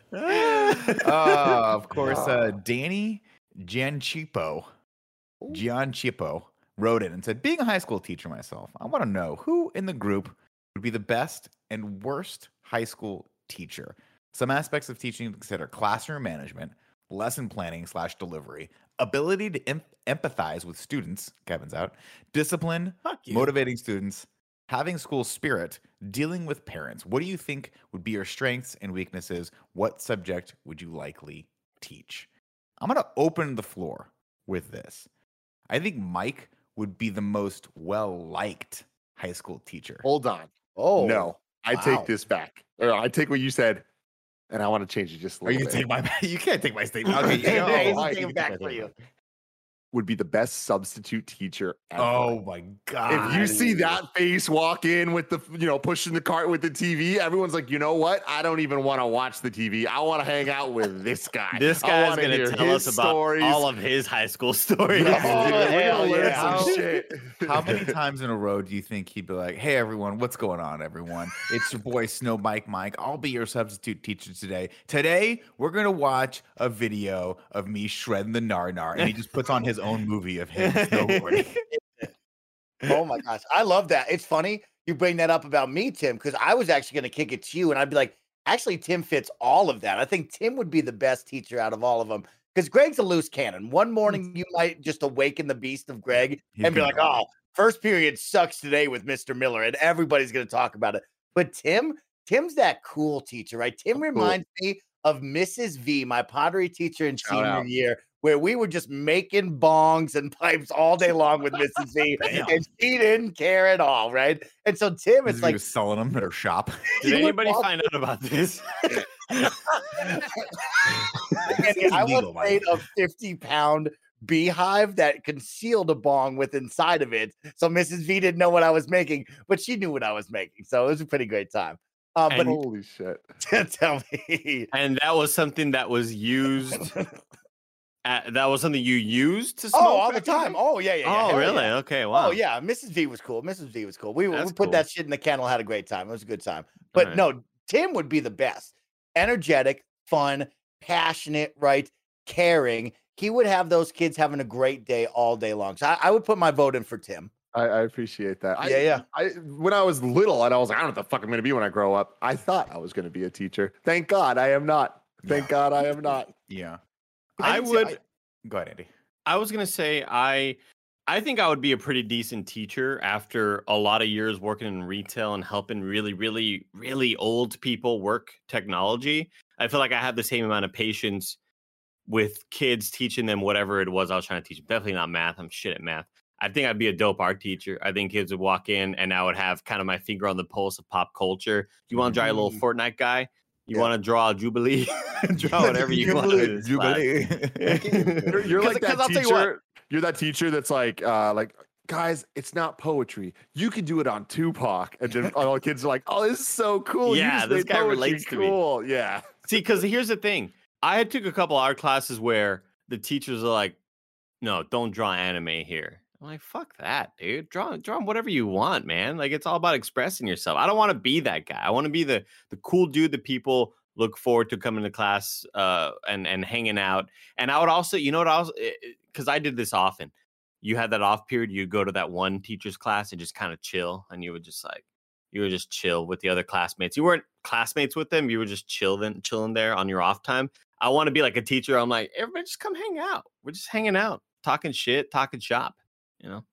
uh, of course, uh, Danny Gianchipo, Gianchipo wrote in and said, being a high school teacher myself, I want to know who in the group would be the best and worst high school teacher. Some aspects of teaching consider classroom management, lesson planning slash delivery, ability to em- empathize with students, Kevin's out, discipline, Fuck you. motivating students, having school spirit, dealing with parents. What do you think would be your strengths and weaknesses? What subject would you likely teach? I'm going to open the floor with this. I think Mike would be the most well-liked high school teacher. hold on. Oh no, I wow. take this back. Or I take what you said, and I want to change it just a Are you little gonna bit. take my? You can't take my statement. Okay, you Yeah, go. he's Mike, taking you back can for take you. it. Would be the best substitute teacher ever. Oh my god! If you see that face walk in with the, you know, pushing the cart with the T V, everyone's like, you know what? I don't even want to watch the T V. I want to hang out with this guy. This I guy's wanna gonna hear tell his us about stories. all of his high school stories. Yes, Oh, dude, we're hell gonna learn yeah. some shit. How many times in a row do you think he'd be like, "Hey everyone, what's going on, everyone? It's your boy Snow Mike Mike. I'll be your substitute teacher today. Today we're gonna watch a video of me shredding the nar nar," and he just puts on his own movie of him snowboarding. Oh my gosh, I love that. It's funny you bring that up about me, Tim, because I was actually going to kick it to you, and I'd be like, actually, Tim fits all of that. I think Tim would be the best teacher out of all of them because Greg's a loose cannon. One morning you might just awaken the beast of Greg He's and be gonna like, die. "Oh, first period sucks today with Mister Miller," and everybody's going to talk about it. But Tim, Tim's that cool teacher, right? Tim Cool. reminds me of Missus V, my pottery teacher in Shout senior out. year, where we were just making bongs and pipes all day long with Missus V, Damn. and she didn't care at all, right? And so Tim, Because it's he like was selling them at her shop. Did you would anybody walk- find out about this? It's I illegal, once Mike. made a fifty pound beehive that concealed a bong with inside of it. So Missus V didn't know what I was making, but she knew what I was making. So it was a pretty great time. Uh, but And- Holy shit. tell me. And that was something that was used. At, that was something you used to smoke Oh, all the back in day? time. Oh, yeah, yeah. yeah. Oh, Hell really? yeah. Okay. Wow. Oh, yeah. Missus V was cool. Missus V was cool. We, we That's put cool. that shit in the kennel, had a great time. It was a good time. But Alright. no, Tim would be the best. Energetic, fun, passionate, right? Caring. He would have those kids having a great day all day long. So I, I would put my vote in for Tim. I, I appreciate that. I, Yeah, yeah. I when I was little and I was like, I don't know what the fuck I'm gonna be when I grow up. I thought I was gonna be a teacher. Thank God I am not. Thank God I am not. Yeah. I can see- would. I- Go ahead, Andy. I was gonna say I I think I would be a pretty decent teacher after a lot of years working in retail and helping really, really, really old people work technology. I feel like I have the same amount of patience with kids teaching them whatever it was I was trying to teach them. Definitely not math. I'm shit at math. I think I'd be a dope art teacher. I think kids would walk in and I would have kind of my finger on the pulse of pop culture. You want to draw a little Fortnite guy? You Yeah. want to draw a Jubilee? Draw whatever you want. in this class. You're, you're 'Cause- like 'cause that I'll tell you teacher. what. You're that teacher that's like, uh, like, guys, it's not poetry. You can do it on Tupac. And then all the kids are like, oh, this is so cool. You Yeah, just this made guy poetry relates to me. cool. Yeah. See, because here's the thing. I had took a couple art classes where the teachers are like, no, don't draw anime here. I'm like, fuck that, dude. Draw draw whatever you want, man. Like it's all about expressing yourself. I don't want to be that guy. I want to be the the cool dude that people look forward to coming to class uh and and hanging out. And I would also, you know what else? Because I did this often. You had that off period, you go to that one teacher's class and just kind of chill, and you would just like you would just chill with the other classmates. You weren't classmates with them, you were just chilling, chilling there on your off time. I want to be like a teacher. I'm like, everybody just come hang out. We're just hanging out, talking shit, talking shop, you know?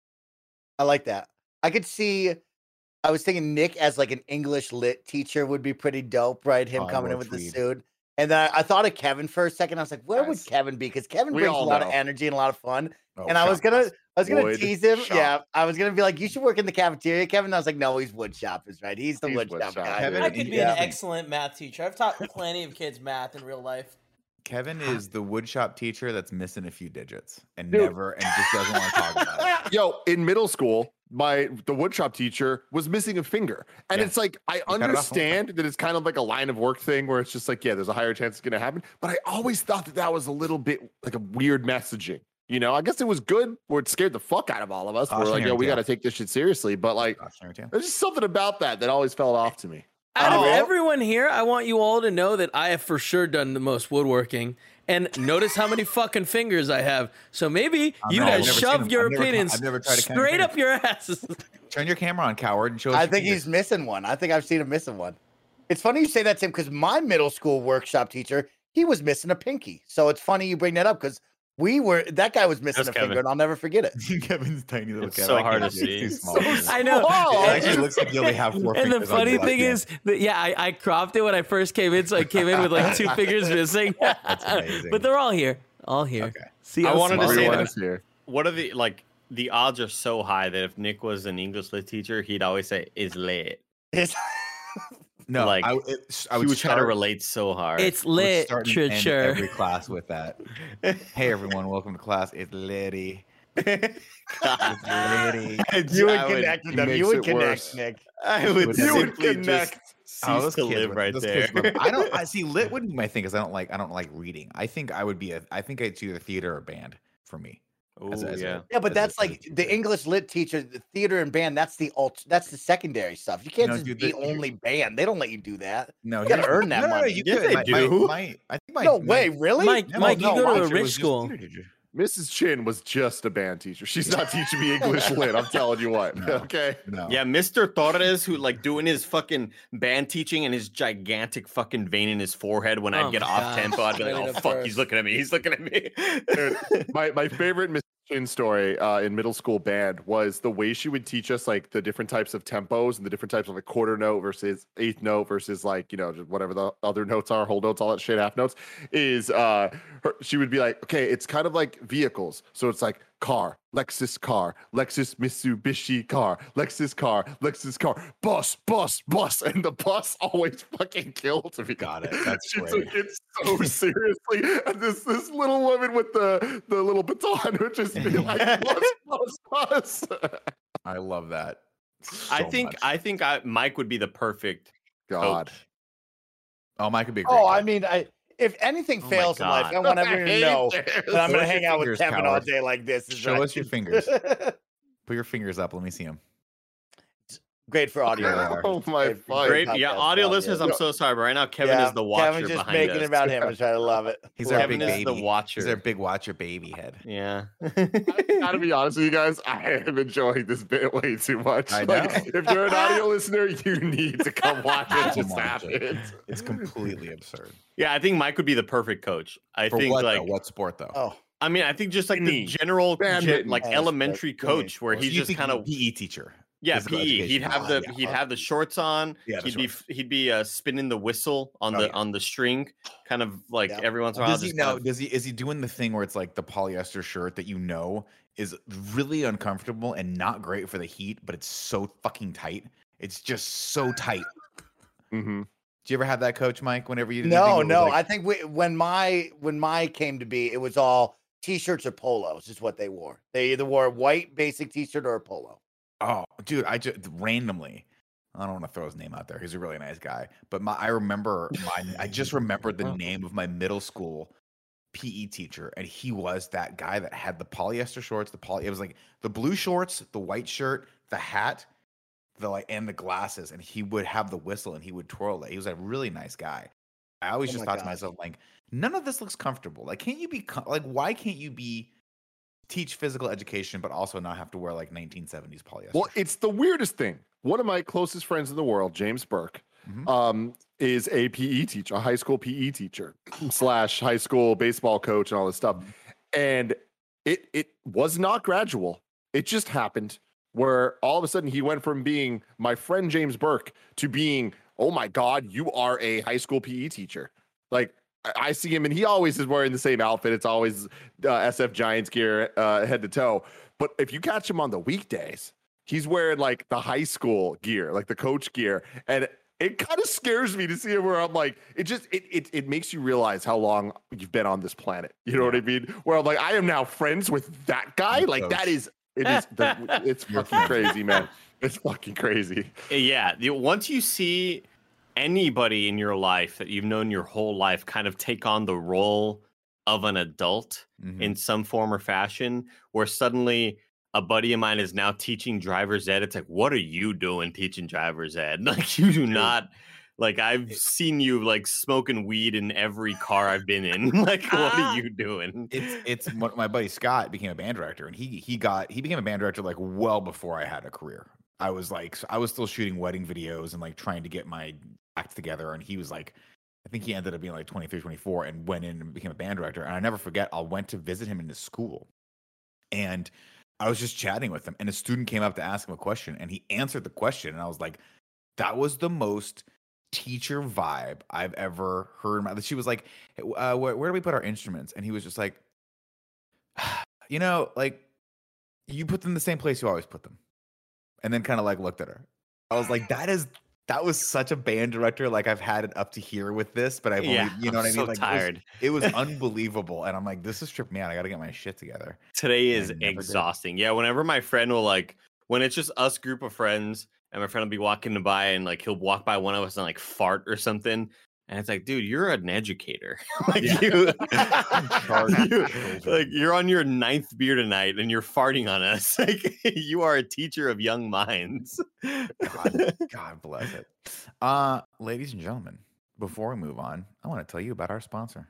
I like that. I could see. I was thinking Nick as like an English lit teacher would be pretty dope, right? Him Oh, I coming in love with the Tweed. suit. And then I, I thought of Kevin for a second. I was like, where Nice. would Kevin be? Because Kevin We brings a all lot know. of energy and a lot of fun. Oh, and I was shop gonna, master. I was gonna Wood tease him. shop. Yeah, I was gonna be like, you should work in the cafeteria, Kevin. I was like, no, he's wood shop is right. He's the He's wood wood shop shop. guy. Kevin, I could be Yeah. an excellent math teacher. I've taught plenty of kids math in real life. Kevin is the woodshop teacher that's missing a few digits and Dude. never and just doesn't want to talk about it. Yo, in middle school, my the woodshop teacher was missing a finger. And Yeah. it's like I cut it off. understand that it's kind of like a line of work thing where it's just like, yeah, there's a higher chance it's gonna happen. But I always thought that that was a little bit like a weird messaging. You know, I guess it was good where it scared the fuck out of all of us. We're like, yo, we Cautionary got to take this shit seriously. But like, Cautionary tale. there's just something about that that always felt off to me. Out of Oh. everyone here, I want you all to know that I have for sure done the most woodworking. And notice how many fucking fingers I have. So maybe I you know, I've guys never seen shove them. your I've never- opinions I've never tried to count your straight up fingers. your asses. Turn your camera on, coward, and show us. I your think fingers. he's missing one. I think I've seen him missing one. It's funny you say that, Tim, because my middle school workshop teacher, he was missing a pinky. So it's funny you bring that up because we were that guy was missing That's a finger, Kevin. and I'll never forget it. Kevin's tiny little It's Kevin. so I hard can't to see it. see. It's too small. So I know. small. It actually looks like you only have four And the fingers on funny your left thing hand. is that yeah, I, I cropped it when I first came in, so I came in with like two fingers missing. That's amazing. But they're all here, all here. Okay. See, I how wanted to small say I that- am. Everyone's here. What are the like? The odds are so high that if Nick was an English lit teacher, he'd always say "is lit." It's- No, like, I, it, I He would would try to start- relate so hard. It's I would start and end literature. every class with that. Hey everyone, welcome to class. It's Liddy. It's Liddy. you would I would- connect with he them. You makes would it connect, worse. Nick. I would You would simply connect. just Oh, cease those to kids live would- right those there. kids would- I don't. I see. Lit wouldn't be my thing because I don't like. I don't like reading. I think I would be a. I think it's either theater or band for me. Ooh, as a- as a- yeah. Yeah, but as a- that's as a like the teacher. English lit teacher, the theater and band. That's the ult. That's the secondary stuff. You can't No, just dude, be the- only band. They don't let you do that. No, You gotta here's- earn that no, no, no, money. you Yeah, could. they My- do. My, my, I think my. No my- way, really? Mike, No, Mike, no, you go my to a teacher rich was just school. theater teacher. Missus Chin was just a band teacher. She's not teaching me English lit. I'm telling you what. No. Okay. No. Yeah, Mister Torres, who like doing his fucking band teaching and his gigantic fucking vein in his forehead when Oh I'd get my off gosh, tempo, I'd be like, straight oh up fuck, first. he's looking at me, he's looking at me. Dude, my my favorite Miss Chin story uh, in middle school band was the way she would teach us like the different types of tempos and the different types of like quarter note versus eighth note versus like you know just whatever the other notes are, whole notes, all that shit, half notes. Is uh, her, she would be like, okay, it's kind of like vehicles, so it's like car, Lexus car, Lexus Mitsubishi car, Lexus car, Lexus car, bus, bus, bus, and the bus always fucking killed me. Got it. That's She great. took it so seriously, and this this little woman with the the little baton would just be like, bus, bus, bus. I love that. I so think much. I think I, Mike would be the perfect God, coach. Oh, Mike could be a great. Oh, I coach. mean, I if anything Oh my fails in life, God. I want everyone to hate know this. that I'm Show gonna us hang your out with fingers, Kevin all coward. day like this. is Show right. us your fingers. Put your fingers up. Let me see them. Great for audio. Yeah. oh my Great- fuck. Great, podcast yeah. Audio audio. listeners, I'm Yeah. so sorry, but right now Kevin Yeah, is the watcher Kevin's just behind making us. it about him. I'm trying to love it. He's our Kevin big is baby. the watcher. He's our big watcher baby head. Yeah. I gotta be honest with you guys. I am enjoying this bit way too much. I Like, know. if you're an audio listener, you need to come watch it. Come Just watch it. happen. It's completely absurd. Yeah, I think Mike would be the perfect coach. I For think what, like though? What sport though? Oh, I mean, I think just like the Knee. general gen- Badminton. like Oh, elementary that's great. coach where So he's you just think kind of P E teacher. yeah, physical P E. He'd education. have Ah, the yeah. he'd have the shorts on. Yeah, the he'd be shorts. f- he'd be uh, spinning the whistle on Oh, the yeah. on the string, kind of like Yeah. every once in a while. Does he just know? kind of- Does he? Is he doing the thing where it's like the polyester shirt that you know is really uncomfortable and not great for the heat, but it's so fucking tight. It's just so tight. Mm-hmm. Do you ever have that, Coach Mike? Whenever you did no, no. I think we, when my when my came to be, it was all t-shirts or polos is what they wore. They either wore a white basic t-shirt or a polo. Oh, dude, I just randomly. I don't want to throw his name out there. He's a really nice guy, but my I remember my I just remembered the name of my middle school P E teacher, and he was that guy that had the polyester shorts. The poly, it was like the blue shorts, the white shirt, the hat, the like, and the glasses, and he would have the whistle and he would twirl it. He was a really nice guy. I always Oh just my thought to God. myself, like, none of this looks comfortable. Like, can't you be com- like, why can't you be teach physical education, but also not have to wear like nineteen seventies polyester? Well, it's the weirdest thing. One of my closest friends in the world, James Burke, Mhm. um, is a P E teacher, a high school P E teacher slash high school baseball coach and all this stuff. And it it was not gradual. It just happened where all of a sudden he went from being my friend James Burke to being, oh my God, you are a high school P E teacher. Like I, I see him, and he always is wearing the same outfit. It's always uh, S F Giants gear, uh, head to toe. But if you catch him on the weekdays, he's wearing like the high school gear, like the coach gear, and it kind of scares me to see him where I'm like, it just it it it makes you realize how long you've been on this planet. You know yeah. what I mean? Where I'm like, I am now friends with that guy. Like coach. that is it is the, it's fucking crazy, man. It's fucking crazy. Yeah. The, once you see anybody in your life that you've known your whole life kind of take on the role of an adult mm-hmm. in some form or fashion, where suddenly a buddy of mine is now teaching driver's ed. It's like, what are you doing teaching driver's ed? Like, you do not, like, I've seen you like smoking weed in every car I've been in. Like, what are you doing? It's, it's my buddy Scott became a band director, and he, he got, he became a band director like well before I had a career. I was like, I was still shooting wedding videos and like trying to get my act together. And he was like, I think he ended up being like twenty-three, twenty-four and went in and became a band director. And I never forget, I went to visit him in his school. And I was just chatting with him, and a student came up to ask him a question, and he answered the question. And I was like, that was the most teacher vibe I've ever heard. She was like, uh, where, where do we put our instruments? And he was just like, you know, like, you put them in the same place you always put them. And then kind of like looked at her. I was like, that is, that was such a band director. Like, I've had it up to here with this, but I've only, yeah, you know I'm what I mean? So like, tired. It was, it was unbelievable. And I'm like, this is tripping me out. I got to get my shit together. Today is exhausting. Did. Yeah. Whenever my friend will like, when it's just us group of friends and my friend will be walking by and like, he'll walk by one of us and like fart or something. And it's like, dude, you're an educator. like yeah. you, you like you're on your ninth beer tonight and you're farting on us. Like, you are a teacher of young minds. God, God bless it. Uh, ladies and gentlemen, before we move on, I want to tell you about our sponsor.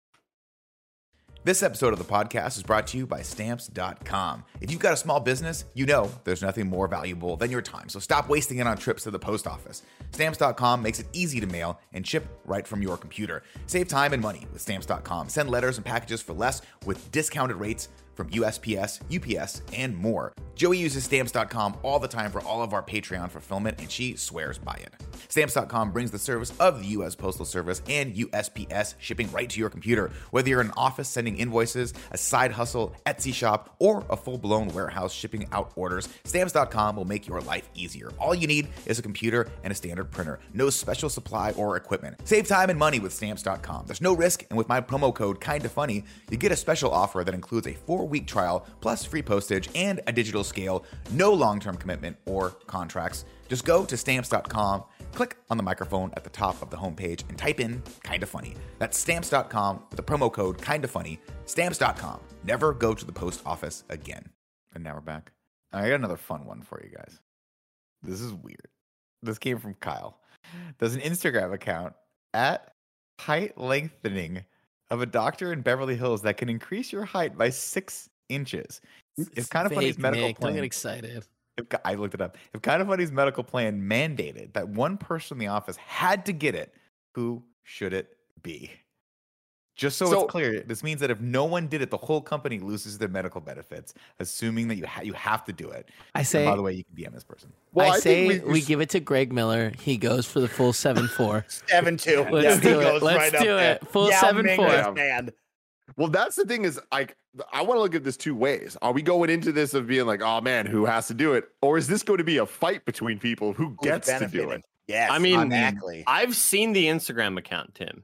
This episode of the podcast is brought to you by Stamps dot com. If you've got a small business, you know there's nothing more valuable than your time, so stop wasting it on trips to the post office. Stamps dot com makes it easy to mail and ship right from your computer. Save time and money with Stamps dot com. Send letters and packages for less with discounted rates from U S P S, U P S, and more. Joey uses Stamps dot com all the time for all of our Patreon fulfillment, and she swears by it. Stamps dot com brings the service of the U S Postal Service and U S P S shipping right to your computer. Whether you're in an office sending invoices, a side hustle, Etsy shop, or a full-blown warehouse shipping out orders, Stamps dot com will make your life easier. All you need is a computer and a standard printer. No special supply or equipment. Save time and money with Stamps dot com. There's no risk, and with my promo code KINDAFUNNY, you get a special offer that includes a four-week trial plus free postage and a digital scale. No long-term commitment or contracts. Just go to Stamps dot com, click on the microphone at the top of the homepage, and type in Kinda Funny. That's Stamps dot com with the promo code Kinda Funny. Stamps dot com. Never go to the post office again. And now we're back. I got another fun one for you guys. This is weird. This came from Kyle. There's an Instagram account at height lengthening of a doctor in Beverly Hills that can increase your height by six inches. It's, it's kind of funny. His medical Nick, plan. don't get excited. If, I looked it up. If Kind of Funny's medical plan mandated that one person in the office had to get it, who should it be? Just so, so it's clear, this means that if no one did it, the whole company loses their medical benefits, assuming that you ha- you have to do it. I say, and by the way, you can D M this person. Well, I, I say we, we give it to Greg Miller. He goes for the full seven four. seven two. Let's yeah, do it. Let's right do it. Full yeah, seven four. Man. Well, that's the thing is, like, I want to look at this two ways. Are we going into this of being like, oh man, who has to do it? Or is this going to be a fight between people who Who's gets to benefiting? do it? Yes, I mean, exactly. I've seen the Instagram account, Tim.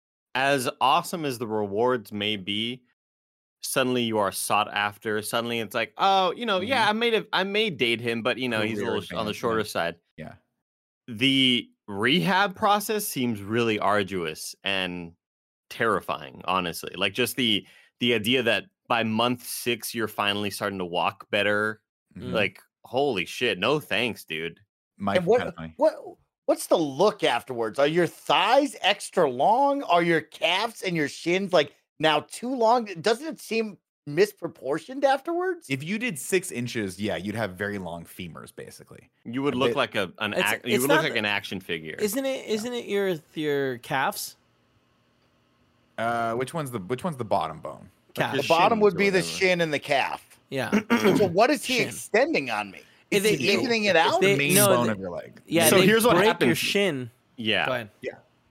As awesome as the rewards may be, suddenly you are sought after. Suddenly it's like, oh, you know, mm-hmm. yeah, I may have, I may date him, but you know, he's a little on the shorter yeah. side. Yeah. The rehab process seems really arduous and terrifying, honestly. Like just the the idea that by month six you're finally starting to walk better. Mm-hmm. Like, holy shit, no thanks, dude. Mike, what, kind of funny. what what's the look afterwards? Are your thighs extra long? Are your calves and your shins like now too long? Doesn't it seem misproportioned afterwards? If you did six inches, yeah, you'd have very long femurs, basically. You would a look bit, like a an it's, ac- it's you would look not, like an action figure. Isn't it? Isn't it your your calves? Uh, which one's the which one's the bottom bone? Calf. The bottom would be the shin and the calf. Yeah. So what is he Shin. extending on me? Is They- he evening it out? The They- main no, bone they- of your leg. Yeah. So they here's what break happens. your shin. Go Yeah. ahead. Yeah.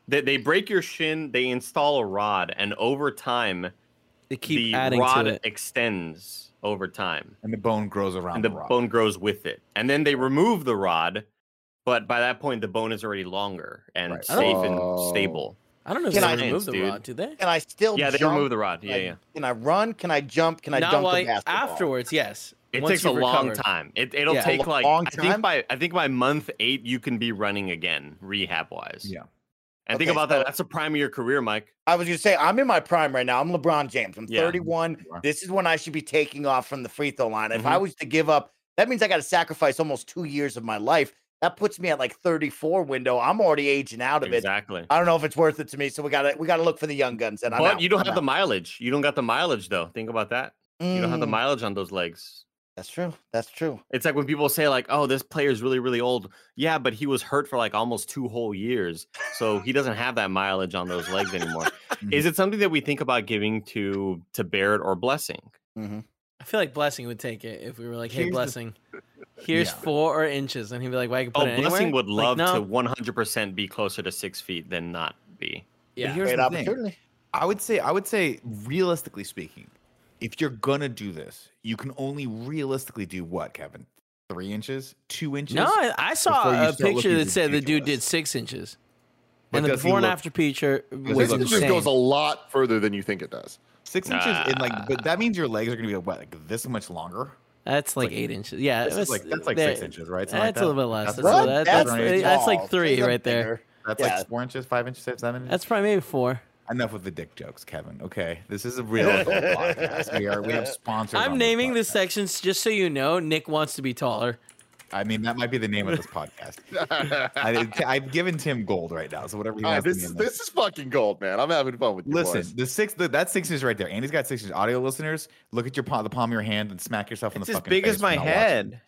They, they break your shin, they install a rod, and over time, They keep the adding rod to it. extends over time. And the bone grows around And the, the rod. bone grows with it. And then they remove the rod, but by that point, the bone is already longer and Right. safe Oh. and stable. I don't know if Can they I- remove the dude. rod, do they? Can I still Yeah, they jump? remove the rod. Yeah, Like, yeah. Can I run? Can I jump? Can I Not dunk while the basketball? afterwards, yes. It Once takes a you've long recovered. time. It, it'll Yeah. take A like long I time? think by I think by month eight you can be running again, rehab wise. Yeah. And think Okay, about so- that. That's the prime of your career, Mike. I was gonna say I'm in my prime right now. I'm LeBron James. I'm Yeah. thirty-one. You are. This is when I should be taking off from the free throw line. If Mhm. I was to give up, that means I got to sacrifice almost two years of my life. That puts me at like thirty-four window. I'm already aging out of it. Exactly. I don't know if it's worth it to me. So we gotta we gotta look for the young guns. And I'm But out. you don't I'm have the out. mileage. You don't got the mileage though. Think about that. You don't have the Mm, mileage on those legs. That's true. That's true. It's like when people say like, "Oh, this player's really, really old." Yeah, but he was hurt for like almost two whole years, so he doesn't have that mileage on those legs anymore. Is it something that we think about giving to to Barrett or Blessing? hmm I feel like Blessing would take it if we were like, hey, Here's the- Blessing, here's Yeah. four inches. And he'd be like, why, I can put Oh, it Blessing anywhere? would Like, love no. to one hundred percent be closer to six feet than not be. Yeah. Here's Great the thing. opportunity. I would say, I would say, realistically speaking, if you're gonna do this, you can only realistically do what, Kevin? Three inches, two inches. No, I, I saw before you a start picture looking that said the dude ridiculous. did six inches. But And the does he before and look- after picture he was Six look inches insane. goes a lot further than you think it does. Six inches in like, Nah. but that means your legs are gonna be what, like this much longer. That's like, like- eight inches. Yeah, This is that's like that's like there- six inches, right? Something like That's a little that. bit less. That's That's, what- that- that's that's, right. that's like tall. three Say right there. bigger. That's Yeah. like four inches, five inches, six, seven inches. That's probably maybe four. Enough with the dick jokes, Kevin. Okay, this is a real adult podcast. We are we have sponsors. I'm on naming this the podcast. sections just so you know. Nick wants to be taller. I mean, that might be the name of this podcast. I, I've given Tim gold right now, so whatever he All right, wants this to is name it. this is fucking gold, man. I'm having fun with you. Listen, boys. the six, the, that's six inches right there. Andy's got six inches. Audio listeners, look at your palm, the palm of your hand, and smack yourself in It's the as fucking big face as my for not watching. head.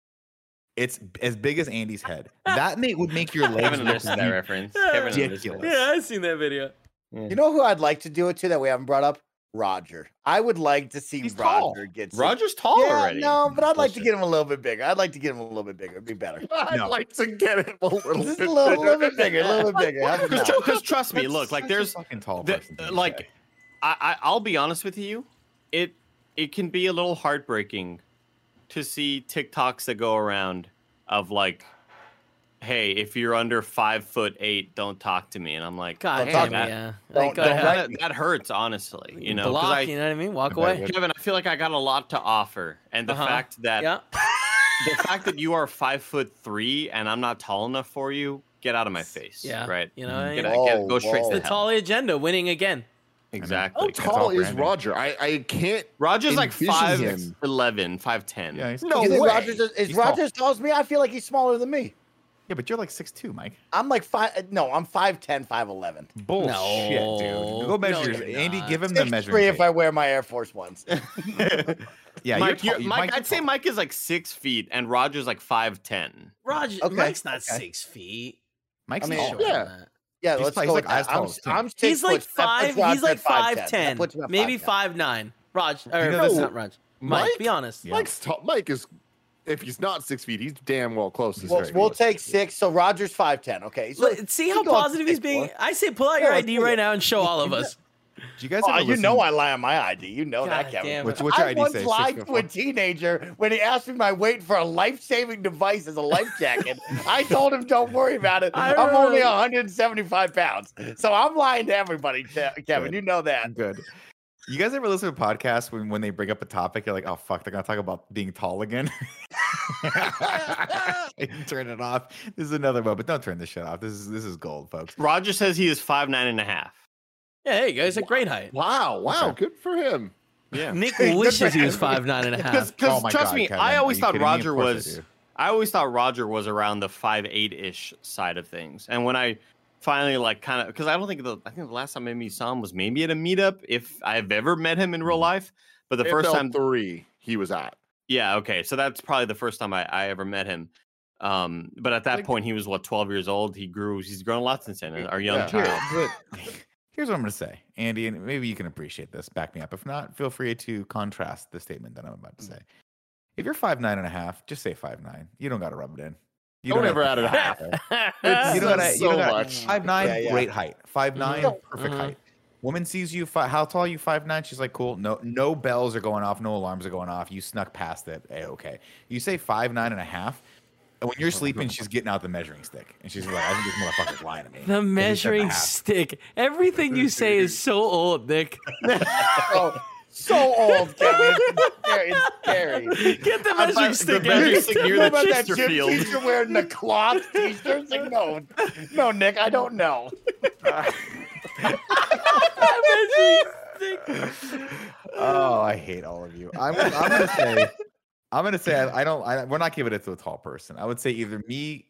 It's as big as Andy's head. That may would make your legs Kevin look understood that reference. Kevin understood. ridiculous. Yeah, I've seen that video. Yeah. You know who I'd like to do it to that we haven't brought up? Roger. I would like to see He's Roger tall. get six- Roger's tall Yeah, already. no, but I'd like to Bullshit. get him a little bit bigger. I'd like to get him a little bit bigger. It'd be better. I'd No. like to get it a little Just bit a little, bigger. little bit bigger, a little bit bigger. How about Because that? tr- trust me, That's look, like such a there's fucking tall the- person. to like say. I, I I'll be honest with you, it it can be a little heartbreaking to see TikToks that go around of like, hey, if you're under five foot eight, don't talk to me. And I'm like, God Don't damn, talk damn to it, that, yeah. Don't- Like, don't uh, write that, me. that hurts, honestly. You know, 'cause block, I, you know what I mean? Walk I bet away. you- Kevin, I feel like I got a lot to offer, and the Uh-huh. fact that Yeah. the fact that you are five foot three and I'm not tall enough for you, get out of my face. Yeah. Right. You know what I Get, mean? out- get- Whoa, go straight whoa. to The hell. tall agenda, winning again. Exactly. How tall all is branding. Roger? I, I can't. Roger's like envision five him. eleven, five ten. yeah, he's No You think way. Rogers is, is He's tall. Roger as tall as me? I feel like he's smaller than me. yeah, but you're like six two, Mike. I'm like five. No, I'm five ten, five eleven. Bullshit, No. dude. Go measure. No, your- you're Andy, not. give him the Six measuring three if tape. I wear my Air Force Ones. Yeah, Mike, you're you're, tall. Mike, you're I'd say tall. Mike is like six feet and Roger's like five ten. Roger, Okay, Mike's not okay. six feet. Mike's I mean, tall. Shorter yeah. than that. Yeah, He's let's probably- go he's with like as that. tall I'm, as Tim. I'm six He's like foot- that puts five. Roger He's like at five That ten, puts him at maybe five ten. five nine. Rog, or know, that's no, not Rog. Mike, Mike? be honest. Yeah. Mike's tall. Mike is. If he's not six feet, he's damn well close. to We'll, six we'll feet. take six. So Roger's five ten. Okay. So Look, see how you go up to positive he's six being. four. I say, pull out your Yeah, I D let's do right it. now and show all of us. Do you guys Oh, ever you listen? know I lie on my I D. You know that, God Kevin. damn it. What's, what's your I I D once say? lied Six to foot a four? teenager when he asked me my weight for a life-saving device as a life jacket. I told him, "Don't worry about it. I I'm only remember. one hundred seventy-five pounds." So I'm lying to everybody, Ke- Kevin. Good. You know that. Good. You guys ever listen to podcasts when, when they bring up a topic, you're like, oh, fuck, they're going to talk about being tall again? You turn it off. This is another one, but don't turn this shit off. This is this is gold, folks. Roger says he is five nine and a half. Yeah, there you go. He's a great height. Wow! Wow! Okay. Good for him. Yeah. Nick Hey, good wishes for he was him. five nine and a Because half. Oh my trust God, me, Kevin, I are always you thought kidding me? Of Roger course I was do. I always thought Roger was around the five eight ish side of things. And when I finally like kind of because I don't think the I think the last time I maybe saw him was maybe at a meetup if I've ever met him in real life. But the first F L time three he was at. yeah, okay. So that's probably the first time I, I ever met him. Um, but at that Like- point he was what, twelve years old. He grew he's grown a lot since then. Our young Yeah. child. Here- but here's what I'm going to say, Andy, and maybe you can appreciate this. Back me up. If not, feel free to contrast the statement that I'm about to say. If you're five nine and a half, just say five nine. You don't got to rub it in. You Don't don't ever add a half. You don't gotta, so you don't gotta, much. Five nine, Yeah, yeah. great height. Five nine, Mhm. perfect Mhm. height. Woman sees you. Fi- how tall are you? Five nine. She's like, cool. No, no bells are going off. No alarms are going off. You snuck past it. Hey, okay. You say five nine and a half. And when you're sleeping, she's getting out the measuring stick, and she's like, "I think this motherfucker's lying to me." The And he said measuring half. stick. Everything you say is so old, Nick. Oh, so old, Kevin. It's scary. It's scary. Get the I measuring thought stick the out. measuring stick near What the about that gym Chesterfield. teacher wearing the cloth t-shirts? Like, no, no, Nick, I don't know. Oh, I hate all of you. I'm, I'm gonna say, I'm gonna say, I, I don't. I, we're not giving it to a tall person. I would say either me,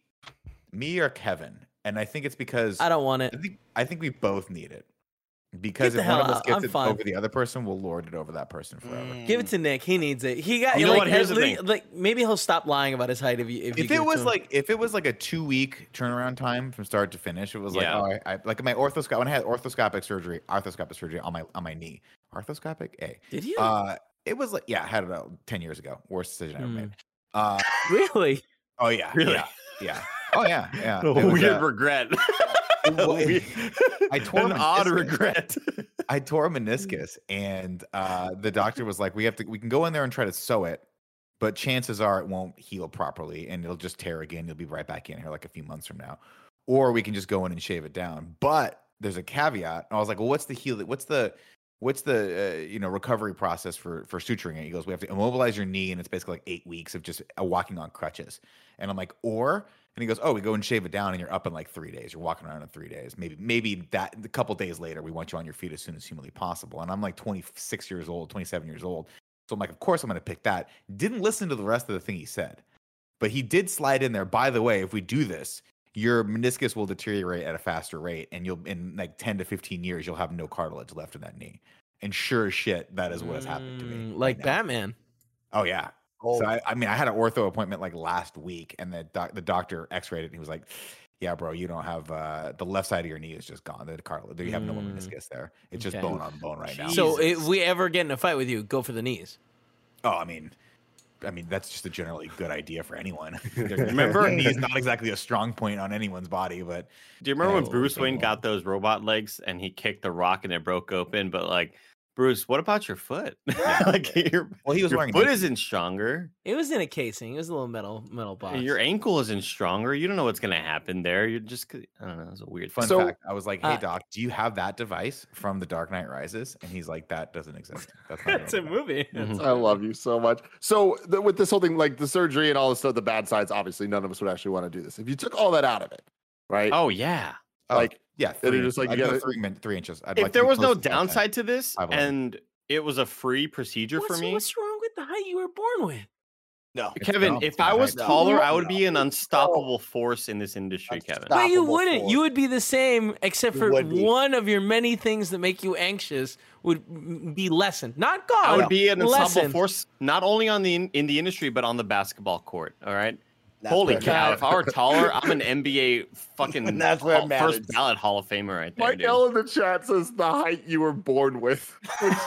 me or Kevin, and I think it's because I don't want it. I think I think we both need it. Because Get if the one hell of us out. gets I'm it fine. over the other person, we'll lord it over that person forever. Give it to Nick. He needs it. He got. You know like, what? Here's at the least- thing. Like maybe he'll stop lying about his height if you if, you If give it to was him. like if it was like a two week turnaround time from start to finish, it was like Yeah. oh I, I like my orthoscopic when I had orthoscopic surgery, arthroscopic surgery on my on my knee. Arthroscopic? A. Did you Uh it was like yeah, I had it uh, ten years ago. Worst decision I ever Hmm. made. Uh really? oh yeah. Really? Yeah. Yeah. Oh yeah, yeah. A It was, weird uh, regret. well, it- I tore An my odd meniscus. regret. I tore a meniscus, and uh, the doctor was like, "We have to. We can go in there and try to sew it, but chances are it won't heal properly, and it'll just tear again. You'll be right back in here like a few months from now, or we can just go in and shave it down. But there's a caveat." And I was like, "Well, what's the heal? What's the what's the uh, you know recovery process for for suturing it?" He goes, "We have to immobilize your knee, and it's basically like eight weeks of just uh, walking on crutches." And I'm like, "Or." And he goes, "Oh, we go and shave it down, and you're up in like three days. You're walking around in three days. Maybe, maybe that a couple days later, we want you on your feet as soon as humanly possible." And I'm like twenty-six years old, twenty-seven years old. So I'm like, of course I'm going to pick that. Didn't listen to the rest of the thing he said, but he did slide in there. By the way, if we do this, your meniscus will deteriorate at a faster rate, and you'll in like ten to fifteen years, you'll have no cartilage left in that knee. And sure as shit, that is what has happened to me. Mm, right Like now. Batman. Oh yeah. Oh. So I, I mean, I had an ortho appointment like last week, and the doc, the doctor X-rayed it, and he was like, "Yeah, bro, you don't have uh, the left side of your knee is just gone. The cartilage, you have no more Mm. meniscus there. It's just Okay. bone on bone right now." So Jesus. if we ever get in a fight with you, go for the knees. oh, I mean, I mean that's just a generally good idea for anyone. Remember, knee is not exactly a strong point on anyone's body, but Do you remember when Oh, Bruce Wayne God. got those robot legs and he kicked the rock and it broke open? But like, Bruce, what about your foot? like your, well, he was your wearing foot Nike. isn't stronger. It was in a casing. It was a little metal metal box. Your ankle isn't stronger. You don't know what's gonna happen there. You're just I don't know. It's a weird Fun So- fact: I was like, "Hey, Uh, doc, do you have that device from The Dark Knight Rises?" And he's like, "That doesn't exist. That's not It's a real." movie. Mhm. I love you so much. So the, with this whole thing, like the surgery and all this stuff, the bad sides, obviously none of us would actually want to do this. If you took all that out of it, right? Oh yeah. Oh, like yeah, and three you're just like, I'd you go gotta- three, min- three inches. I'd If like to there be was no close to five ten. downside to this five eleven. and it was a free procedure What's, for me, what's wrong with the height you were born with? No. It's Kevin, dumb. if It's not I was height. taller, No. I would be an unstoppable force in this industry, Kevin. Unstoppable. But you Stoppable wouldn't. force. You would be the same, except You for would be. one of your many things that make you anxious would m- be lessened. Not gone. I would be an unstoppable lessened. force, not only on the in the industry, but on the basketball court. All right. That's Holy where it cow! matters. If I were taller, I'm an N B A fucking That's where it hall- matters. first ballot Hall of Famer right there, Mike dude. L in the chat says the height you were born with.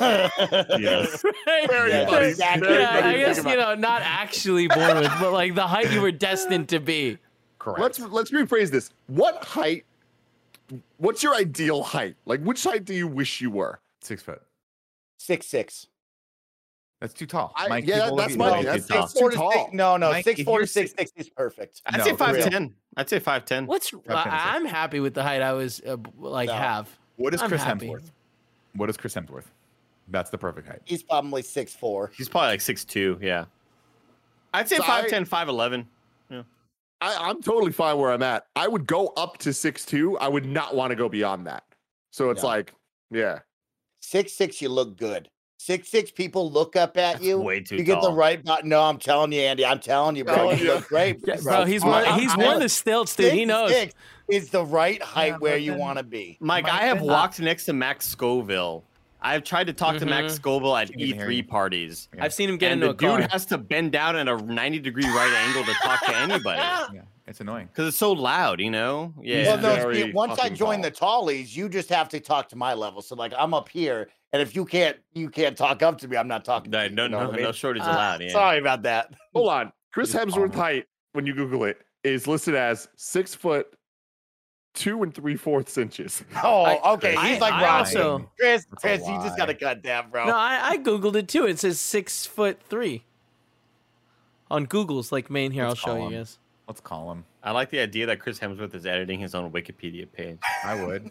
Yes. Very Yeah, funny. exactly. Very Yeah, funny I to guess think you about. know, not actually born with, but like the height you were destined to be. Correct. Let's let's rephrase this. What height? What's your ideal height? Like, which height do you wish you were? Six foot. Six six. That's too tall. I- Mike, yeah, people look that's at my- you way like, that's- too tall. that's Four too to tall. six, no, no, Mike, six if four you're to six six- six is perfect. I'd No, say for five real. ten. I'd say five ten. What's ten, I, six. I'm happy with the height I was uh, b- like No. have. What is I'm Chris happy. Hemsworth? What is Chris Hemsworth? That's the perfect height. He's probably six four. He's probably like six two. Yeah. I'd say So five I- ten, five eleven. I, I'm totally fine where I'm at. I would go up to six two. I would not want to go beyond that. So it's No. like, yeah. Six six, you look good. Six six, people look up at That's you. way too You get the tall. right button. No, I'm telling you, Andy. I'm telling you, bro. Telling You you. look great, Yeah, bro. bro, he's I'm- one. I'm- He's I'm- one of the stilts, dude. He Six knows. six is the right height Yeah, where but you then- want to be. Mike, Mike, I have then- walked next to Max Scoville. I've tried to talk to Max Mhm. Scoville at Can't even E hear three you. parties. I've seen him get And into the a car. dude has to bend down at a ninety degree right angle to talk to anybody Yeah, it's annoying. because it's so loud, you know? Yeah. Well, no, Very see, once I fucking join tall. the tallies, you just have to talk to my level. So like I'm up here, and if you can't you can't talk up to me, I'm not talking No, to you. no, you know no, what I mean? no shortage Uh, allowed. Yeah. Sorry about that. Hold on. Chris Just Hemsworth calm. height, when you Google it, is listed as six foot two and three fourths inches. Oh, I- okay. I- He's like I Ron. also- Chris, That's a Chris, you just lie. got to cut down, bro. No, I, I googled it too. It says six foot three on Google's like main here. Let's I'll show call you him. guys. Let's call him. I like the idea that Chris Hemsworth is editing his own Wikipedia page. I would.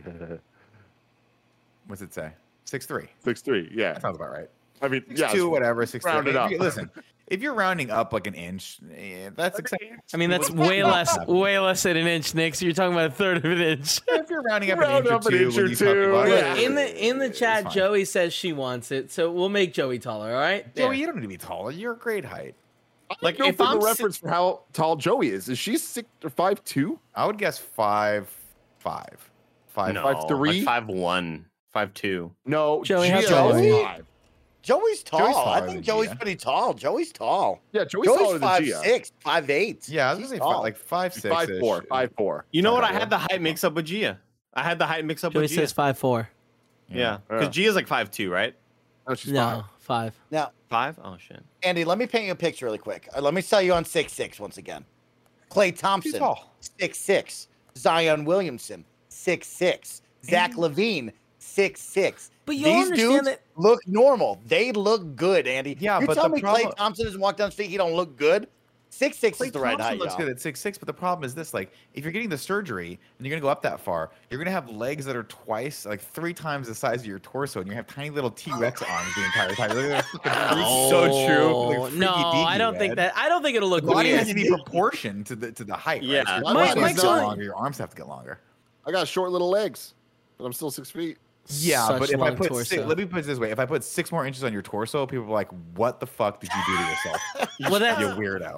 What's it say? Six three. Six three. Yeah. That sounds about right. I mean, Six yeah. two, whatever. Six round three. it If up. you- Listen, if you're rounding up like an inch, eh, that's acceptable. I mean, that's way less, way less than an inch, Nick. So you're talking about a third of an inch. If you're rounding up Round an up inch an or two, inch when or you talk two, about it, yeah. In the in the it's chat, fine. Joey says she wants it, so we'll make Joey taller. All right, Joey, There. you don't need to be taller. You're a great height. Like, Like, if if I'm a si- reference for how tall Joey is, is she six or five two? I would guess five, five, five, No, five three? like five one, five two. No, Joey, how Gia tall is are you? five. Joey's tall. Joey's I taller think than Joey's Gia. pretty tall. Joey's tall. Yeah, Joey's, Joey's taller five than Gia. six, five eight. Yeah, I was He's gonna say tall. five, like five six, Five four, five four. You know what? I Yeah. had the height mix up with Gia. I had the height mix up Joey with Gia. says five four. yeah, Yeah. because Gia's like five two, right? No, she's No, five. Now, Five? Oh shit. Andy, let me paint you a picture really quick. Uh, let me sell you on six six once again. Clay Thompson, tall. six six. Zion Williamson, six six. Zach Levine, six six. But you These understand dudes that- look normal. They look good, Andy. Yeah, you but tell the me Clay problem- Thompson doesn't walk down the street, he don't look good. Six six Klay is the right Thompson height, looks y'all. good at six six, but the problem is this: like, if you're getting the surgery and you're gonna go up that far, you're gonna have legs that are twice, like three times the size of your torso, and you have tiny little T Rex arms the entire time. You're like, Oh, so true. Like, no, freaky I don't deaky, think man. that. I don't think it'll look The body weird. has to be proportioned to the to the height. Yeah. right? So your Mike- body has Mike's to get only- longer. Your arms have to get longer. I got short little legs, but I'm still six feet. Yeah, Such but if I long put torso. six, let me put it this way: if I put six more inches on your torso, people are like, "What the fuck did you do to yourself? Well, that's- you weirdo."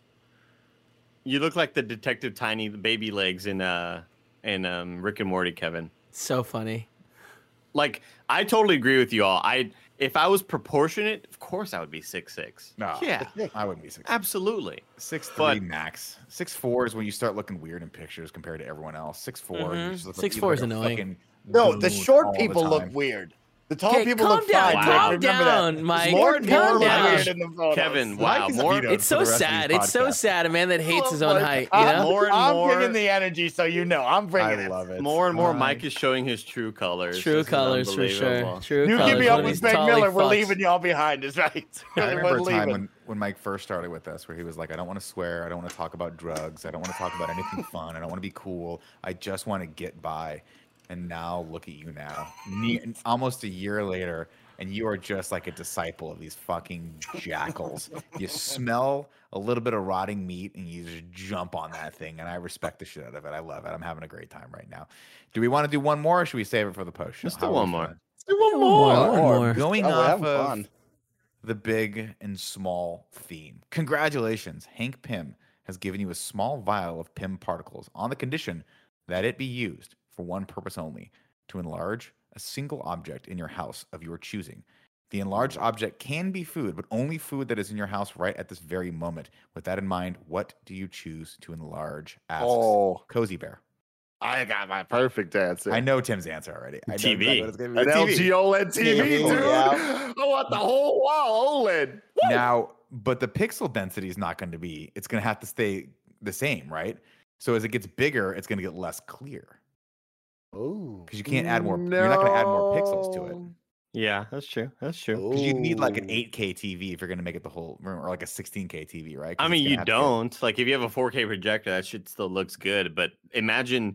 You look like the Detective Tiny, the baby legs in uh in um Rick and Morty, Kevin. So funny. Like, I totally agree with you all. I if I was proportionate, of course I would be six six. No, Yeah, I wouldn't be six. absolutely. Six three But- max. Six four is when you start looking weird in pictures compared to everyone else. Six four. Mhm. You just look Six like, four you is look like a annoying. fucking No, the goon short all the people look time. weird. The tall Okay, people calm look down, fine. calm Rick. Remember that. down, Mike. More and Calm more look down. weird in the photos. Kevin, Mike wow, is more vetoed It's for so the rest of sad. these It's so podcasts. sad. A man that hates his own Like, height. You I'm, know. More and I'm more- bringing the energy, so you know I'm bringing I it. love it. more and more. Mike. Mike is showing his true colors. True This is colors for sure. unbelievable. True You colors. keep me One up of with these Greg tolly Miller. We're fucks. leaving y'all behind. Is right. I We're remember a time leaving. when, when Mike first started with us where he was like, I don't want to swear. I don't want to talk about drugs. I don't want to talk about anything fun. I don't want to be cool. I just want to get by. And now look at you now. Ne- almost a year later, and you are just like a disciple of these fucking jackals. You smell a little bit of rotting meat and you just jump on that thing. And I respect the shit out of it. I love it. I'm having a great time right now. Do we want to do one more or should we save it for the post show? Let's do How are one we more. feeling? Do one more, more. one more. Going Oh, we're off having of fun. the big and small theme. Congratulations, Hank Pym has given you a small vial of Pym particles on the condition that it be used for one purpose only, to enlarge a single object in your house of your choosing. The enlarged object can be food, but only food that is in your house right at this very moment. With that in mind, what do you choose to enlarge? Asks Oh, Cozy Bear. I got my perfect answer. I know Tim's answer already. I know T V. exactly what it's gonna be. An T L V. G OLED T V, T V, dude. yeah. I want the whole wall OLED. Now, but the pixel density is not going to be, it's going to have to stay the same, right? So as it gets bigger, it's going to get less clear Oh. because you can't add more, you're not going to add more pixels to it. Yeah, that's true. That's true. Because you need like an Ooh. eight K T V if you're going to make it the whole, or like a sixteen K T V, right? 'Cause I it's mean, gonna you have to get- don't. Like, if you have a four K projector, that shit still looks good. But imagine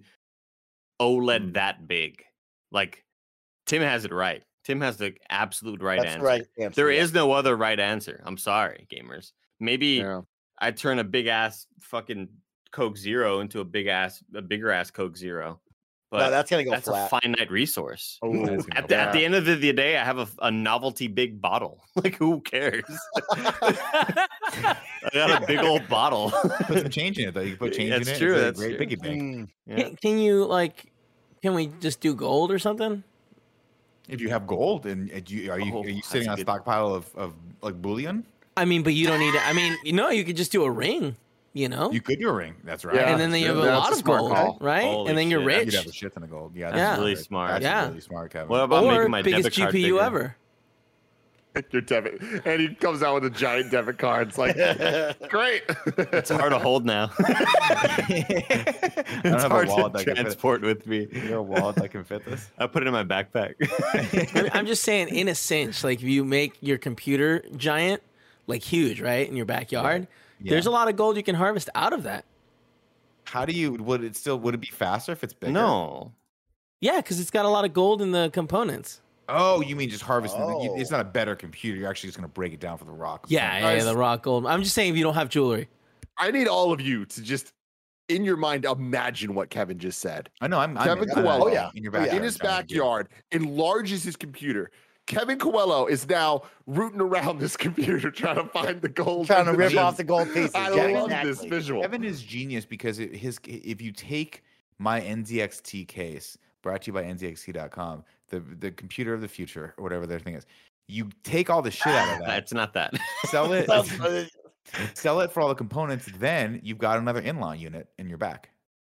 OLED that big. Like, Tim has it right. Tim has the absolute right That's answer. right. Answer, There yeah. is no other right answer. I'm sorry, gamers. Maybe Yeah. I turn a big ass fucking Coke Zero into a big ass, a bigger ass Coke Zero. But No, that's gonna go that's flat. a finite resource. Oh, That's gonna At go the, at bad. the end of the, the day, I have a, a novelty big bottle. Like, who cares? I got a big old bottle. Put some change in it though. You can put change That's in it. true, It's a that's great true. piggy bank. Mm. Yeah. Can, can you like? Can we just do gold or something? If you have gold, and and you, are you Oh, are you that's sitting a on a good- stockpile of, of like bullion? I mean, but you don't need it. I mean, you know, you could just do a ring. You know, You could do a ring. That's right. Yeah, and then you have a that's lot a of smart gold, call. right? Holy and then you're shit, You'd rich. have a shit ton of gold. Yeah, That's really great. smart. That's Yeah. really smart, Kevin. What about Or making my biggest debit card G P U bigger? ever. Your debit, and he comes out with a giant debit card. It's like, great. It's hard to hold now. I don't It's have hard a wallet to that can fit. transport with me. Is there a wallet that can fit this? I put it in my backpack. I'm, I'm just saying, in a cinch, like if you make your computer giant, like huge, right, in your backyard, Yeah. there's a lot of gold you can harvest out of that. How do you? Would it still? Would it be faster if it's bigger? No. Yeah, because it's got a lot of gold in the components. Oh, you mean just harvesting? the- you- It's Oh. not a better computer. You're actually just going to break it down for the rock. Yeah, yeah, yeah, the rock gold. I'm just saying, if you don't have jewelry, I need all of you to just, in your mind, imagine what Kevin just said. I know. I'm Kevin I'm, I'm Coelho, Oh, yeah. in your Oh, yeah. backyard. In his trying to do it. backyard, enlarges his computer. Kevin Coelho is now rooting around this computer trying to find the gold. Trying to in the rip gems. off the gold pieces. I yeah, love exactly. this visual. Kevin is genius because it, his if you take my N Z X T case, brought to you by N Z X T dot com, the the computer of the future or whatever their thing is, you take all the shit out of that, It's not that. sell it, That's- sell it for all the components. Then you've got another inline unit in your back.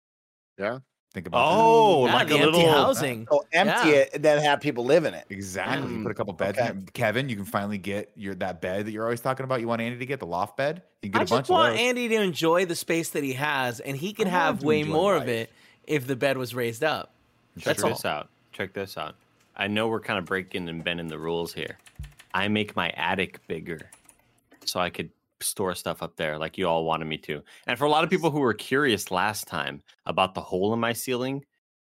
Yeah. Think about Oh, yeah, like the a empty little housing. So empty Yeah. it and then have people live in it. that. Exactly. You Mm, put a couple beds. okay. in it. Kevin, you can finally get your that bed that you're always talking about. You want Andy to get the loft bed. You can get I a bunch just want of those. Andy to enjoy the space that he has, and he can I want him have to way enjoy more of life. it if the bed was raised up. Check That's all. this out. Check this out. I know we're kind of breaking and bending the rules here. I make my attic bigger so I could store stuff up there like you all wanted me to. And for a lot of people who were curious last time about the hole in my ceiling,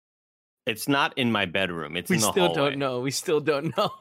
it's not in my bedroom. It's We in the still hallway. don't know. We still don't know.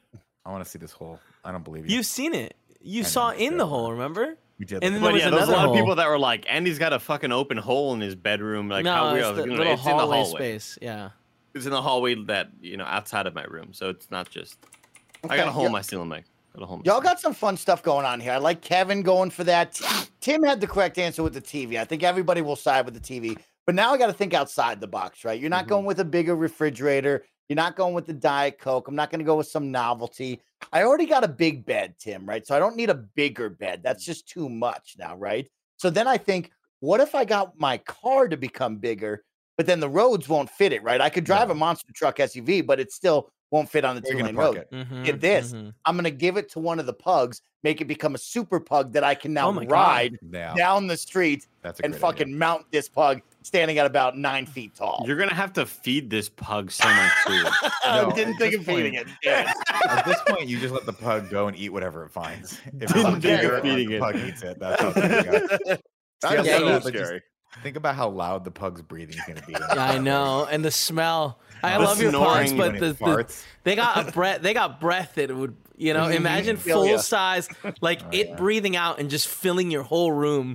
I want to see this hole. I don't believe you. You've seen it. You I know, saw it's in good. the hole, remember? We did. And look then at But there was yeah, there's a another lot of hole. people that were like, Andy's got a fucking open hole in his bedroom. Like, no, how we it's are. the You know, little it's in the hallway hallway. space. Yeah. It's in the hallway that, you know, outside of my room. So it's not just. I got Okay, a hole in yeah. my ceiling, Mike. Got a hole in my Y'all ceiling. got some fun stuff going on here. I like Kevin going for that. Tim had the correct answer with the T V. I think everybody will side with the T V. But now I got to think outside the box, right? You're not Mhm. going with a bigger refrigerator. You're not going with the Diet Coke. I'm not going to go with some novelty. I already got a big bed, Tim, right? So I don't need a bigger bed. That's just too much now, right? So then I think, what if I got my car to become bigger, but then the roads won't fit it, right? I could drive Yeah. a monster truck S U V, but it still won't fit on the Where you two gonna lane park road. it? Mhm, Get this. mhm. I'm going to give it to one of the pugs, make it become a super pug that I can now Oh my God. ride Yeah, down the street that's a and great fucking idea. mount this pug standing at about nine feet tall. You're going to have to feed this pug so much food. I No, didn't at think this of feeding point- it. Yeah. At this point, you just let the pug go and eat whatever it finds. If Didn't it's think bigger, of feeding the it. pug eats it. That's how it's gonna go. That's Yeah, so you- scary. Think about how loud the pug's breathing is going to be. Yeah, I know. And the smell. I The love your pugs, snoring but when the, it the farts. they got a breath. They got breath that would, you know, imagine Feel ya. full size, like Oh, it yeah. breathing out and just filling your whole room.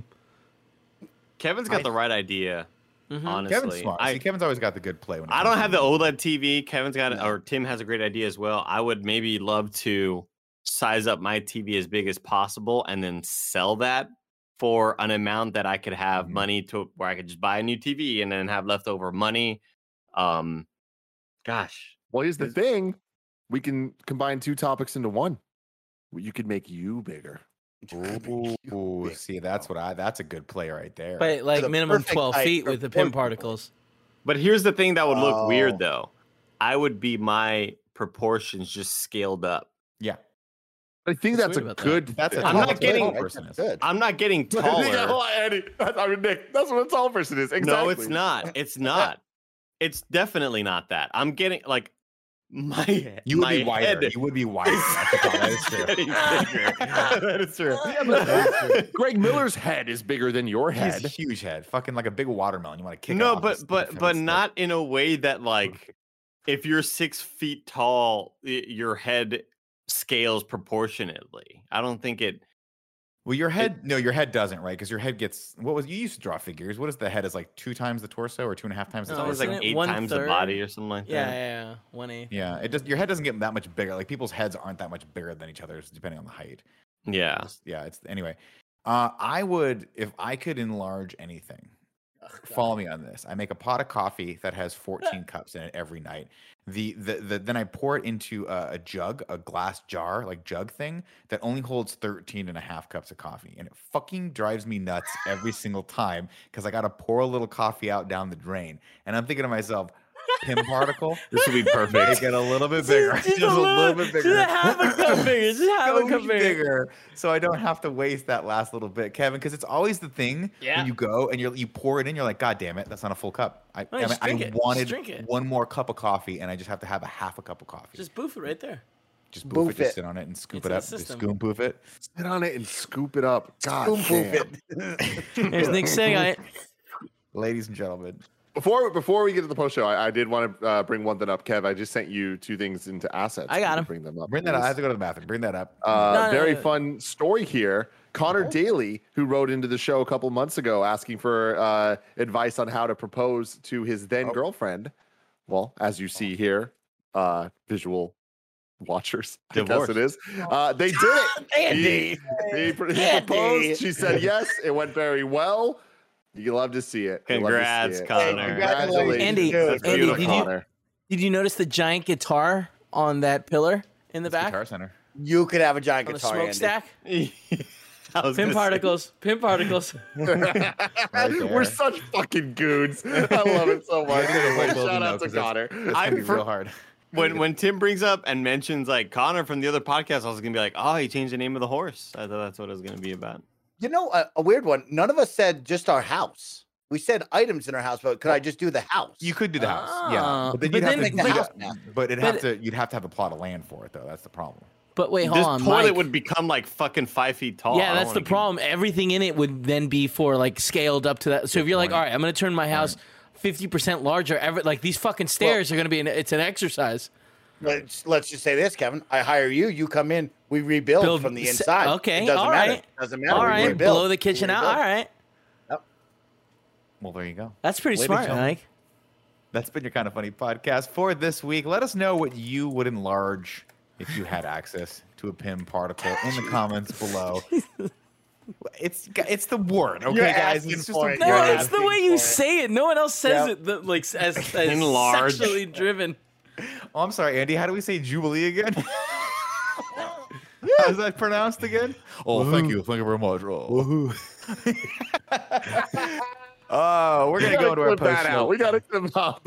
Kevin's got I- the right idea, Mhm. honestly. Kevin's smart. I, See, Kevin's always got the good play. When it I comes don't to have the movies. OLED T V. Kevin's got it, No. or Tim has a great idea as well. I would maybe love to size up my T V as big as possible and then sell that for an amount that I could have Mhm. money to where I could just buy a new T V and then have leftover money. Um, gosh, Well, here's the thing: we can combine two topics into one. You could make you bigger. Ooh, see, that's what I. That's a good play right there. But like the minimum perfect twelve height feet for with the porn pin particles. but here's the thing that would look Oh. weird though. I would be my proportions just scaled up. yeah, I think What's that's a weird about that? good. That's a fit. I'm tall- not getting- tall That's person is. good. I'm not getting Yeah, taller. hold on, Andy. That's, I mean, Nick, that's what a tall person is. Exactly. No, it's not. It's not. It's definitely not that. I'm getting like my You would my be wider. head You would be wider. That's the thought. That is true. getting bigger. That is true. Greg Miller's head is bigger than your He's head. a huge head, fucking like a big watermelon. You want to kick? it No, off but his- but from but his stick. not in a way that like if you're six feet tall, y- your head scales proportionately. I don't think it. Well, your head. No, your head doesn't, right? Because your head gets. What was you used to draw figures? What is the head? Is like two times the torso or two and a half times the No, It's always torso? like isn't it eight one times the third? body or something like Yeah, that. yeah, yeah. One eighth. Yeah, it does. Your head doesn't get that much bigger. Like people's heads aren't that much bigger than each other's, depending on the height. Yeah. It's- yeah. It's anyway. Uh, I would if I could enlarge anything. Follow me on this. I make a pot of coffee that has fourteen cups in it every night. The, the the then I pour it into a, a jug, a glass jar, like jug thing that only holds thirteen and a half cups of coffee. And it fucking drives me nuts every single time because I got to pour a little coffee out down the drain. And I'm thinking to myself, Pim particle. This would be perfect. Make it a little bit bigger. Just, Just, just a little bit bigger. Just half a cup bigger. Just half a So cup much bigger. bigger, so I don't have to waste that last little bit, Kevin. Because it's always the thing Yeah. when you go and you you pour it in, you're like, God damn it, that's not a full cup. I, No, I, mean, just I drink it. Just wanted drink it. one more cup of coffee, and I just have to have a half a cup of coffee. Just boof it right there. just boof, boof it, just it. sit on it and scoop It's it in up. the Just system. spoon poof it. Sit on it and scoop it up. God Boom, poof damn. it. There's Nick saying I. Ladies and gentlemen, Before before we get to the post show, I, I did want to uh, bring one thing up, Kev. I just sent you two things into assets. I got Can you 'em. Bring them up. bring that up. I please? have to go to the bathroom. Bring that up. Uh, No, no, very no. fun story here. Connor Daly, who wrote into the show a couple months ago asking for uh, advice on how to propose to his then girlfriend. Well, as you see here, uh, visual watchers, I Divorce. guess it is. Uh, they did it. Andy. He, he, pr- he Andy. proposed. She said yes. It went very well. You love to see it. You love to Congrats, see it. Connor. Congratulations, Andy, That's Andy, beautiful. did you Connor. did you notice the giant guitar on that pillar in the back Guitar Center. You could have a giant on the guitar, Andy. smokestack? I was Pin gonna say- particles. Pin particles. Right We're there. such fucking goons. I love it so much. Gotta get a whole building Shout though, out to 'cause that's- Connor. That's gonna I'm be for- real hard. When when Tim brings up and mentions like Connor from the other podcast, I was gonna be like, oh, he changed the name of the horse. I thought that's what it was gonna be about. You know, a, a weird one. None of us said just our house. We said items in our house, but could I just do the house? You could do the house, yeah, Ah, but then but you'd have then- to. Make the you'd house have- massive. but it'd But- have to. You'd have to have a plot of land for it, though. That's the problem. But wait, hold This on, toilet Mike. would become like fucking five feet tall. I Yeah, don't that's wanna the keep- problem. Everything in it would then be for like scaled up to that. So if you're like, point. all right, I'm gonna turn my house fifty percent larger. Ever like these fucking stairs are gonna be an it's an exercise. Let's, let's just say this, Kevin. I hire you. You come in. We rebuild Build- from the s- inside. okay, It doesn't all matter. right. Doesn't matter. All We right, rebuild. blow the kitchen We out. rebuild. All right, Well, there you go. that's pretty Ladies smart, and gentlemen, Mike. That's been your Kind of Funny podcast for this week. Let us know what you would enlarge if you had access to a Pim particle in the comments below. It's it's the word, okay, You're guys. asking It's just for a it. No, You're word. it's the asking way you for it. say it. No one else says Yep. it the, like as, as Enlarge. sexually driven. Oh, I'm sorry, Andy. How do we say Jubilee again? How's that pronounced again? Oh, thank you, thank you very much. Oh, Oh, we're We gonna gotta go into our clip post that out. We got to clip out.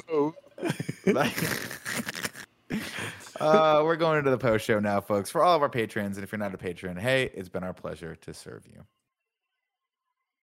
uh, we're going into the post show now, folks. For all of our patrons, and if you're not a patron, hey, it's been our pleasure to serve you.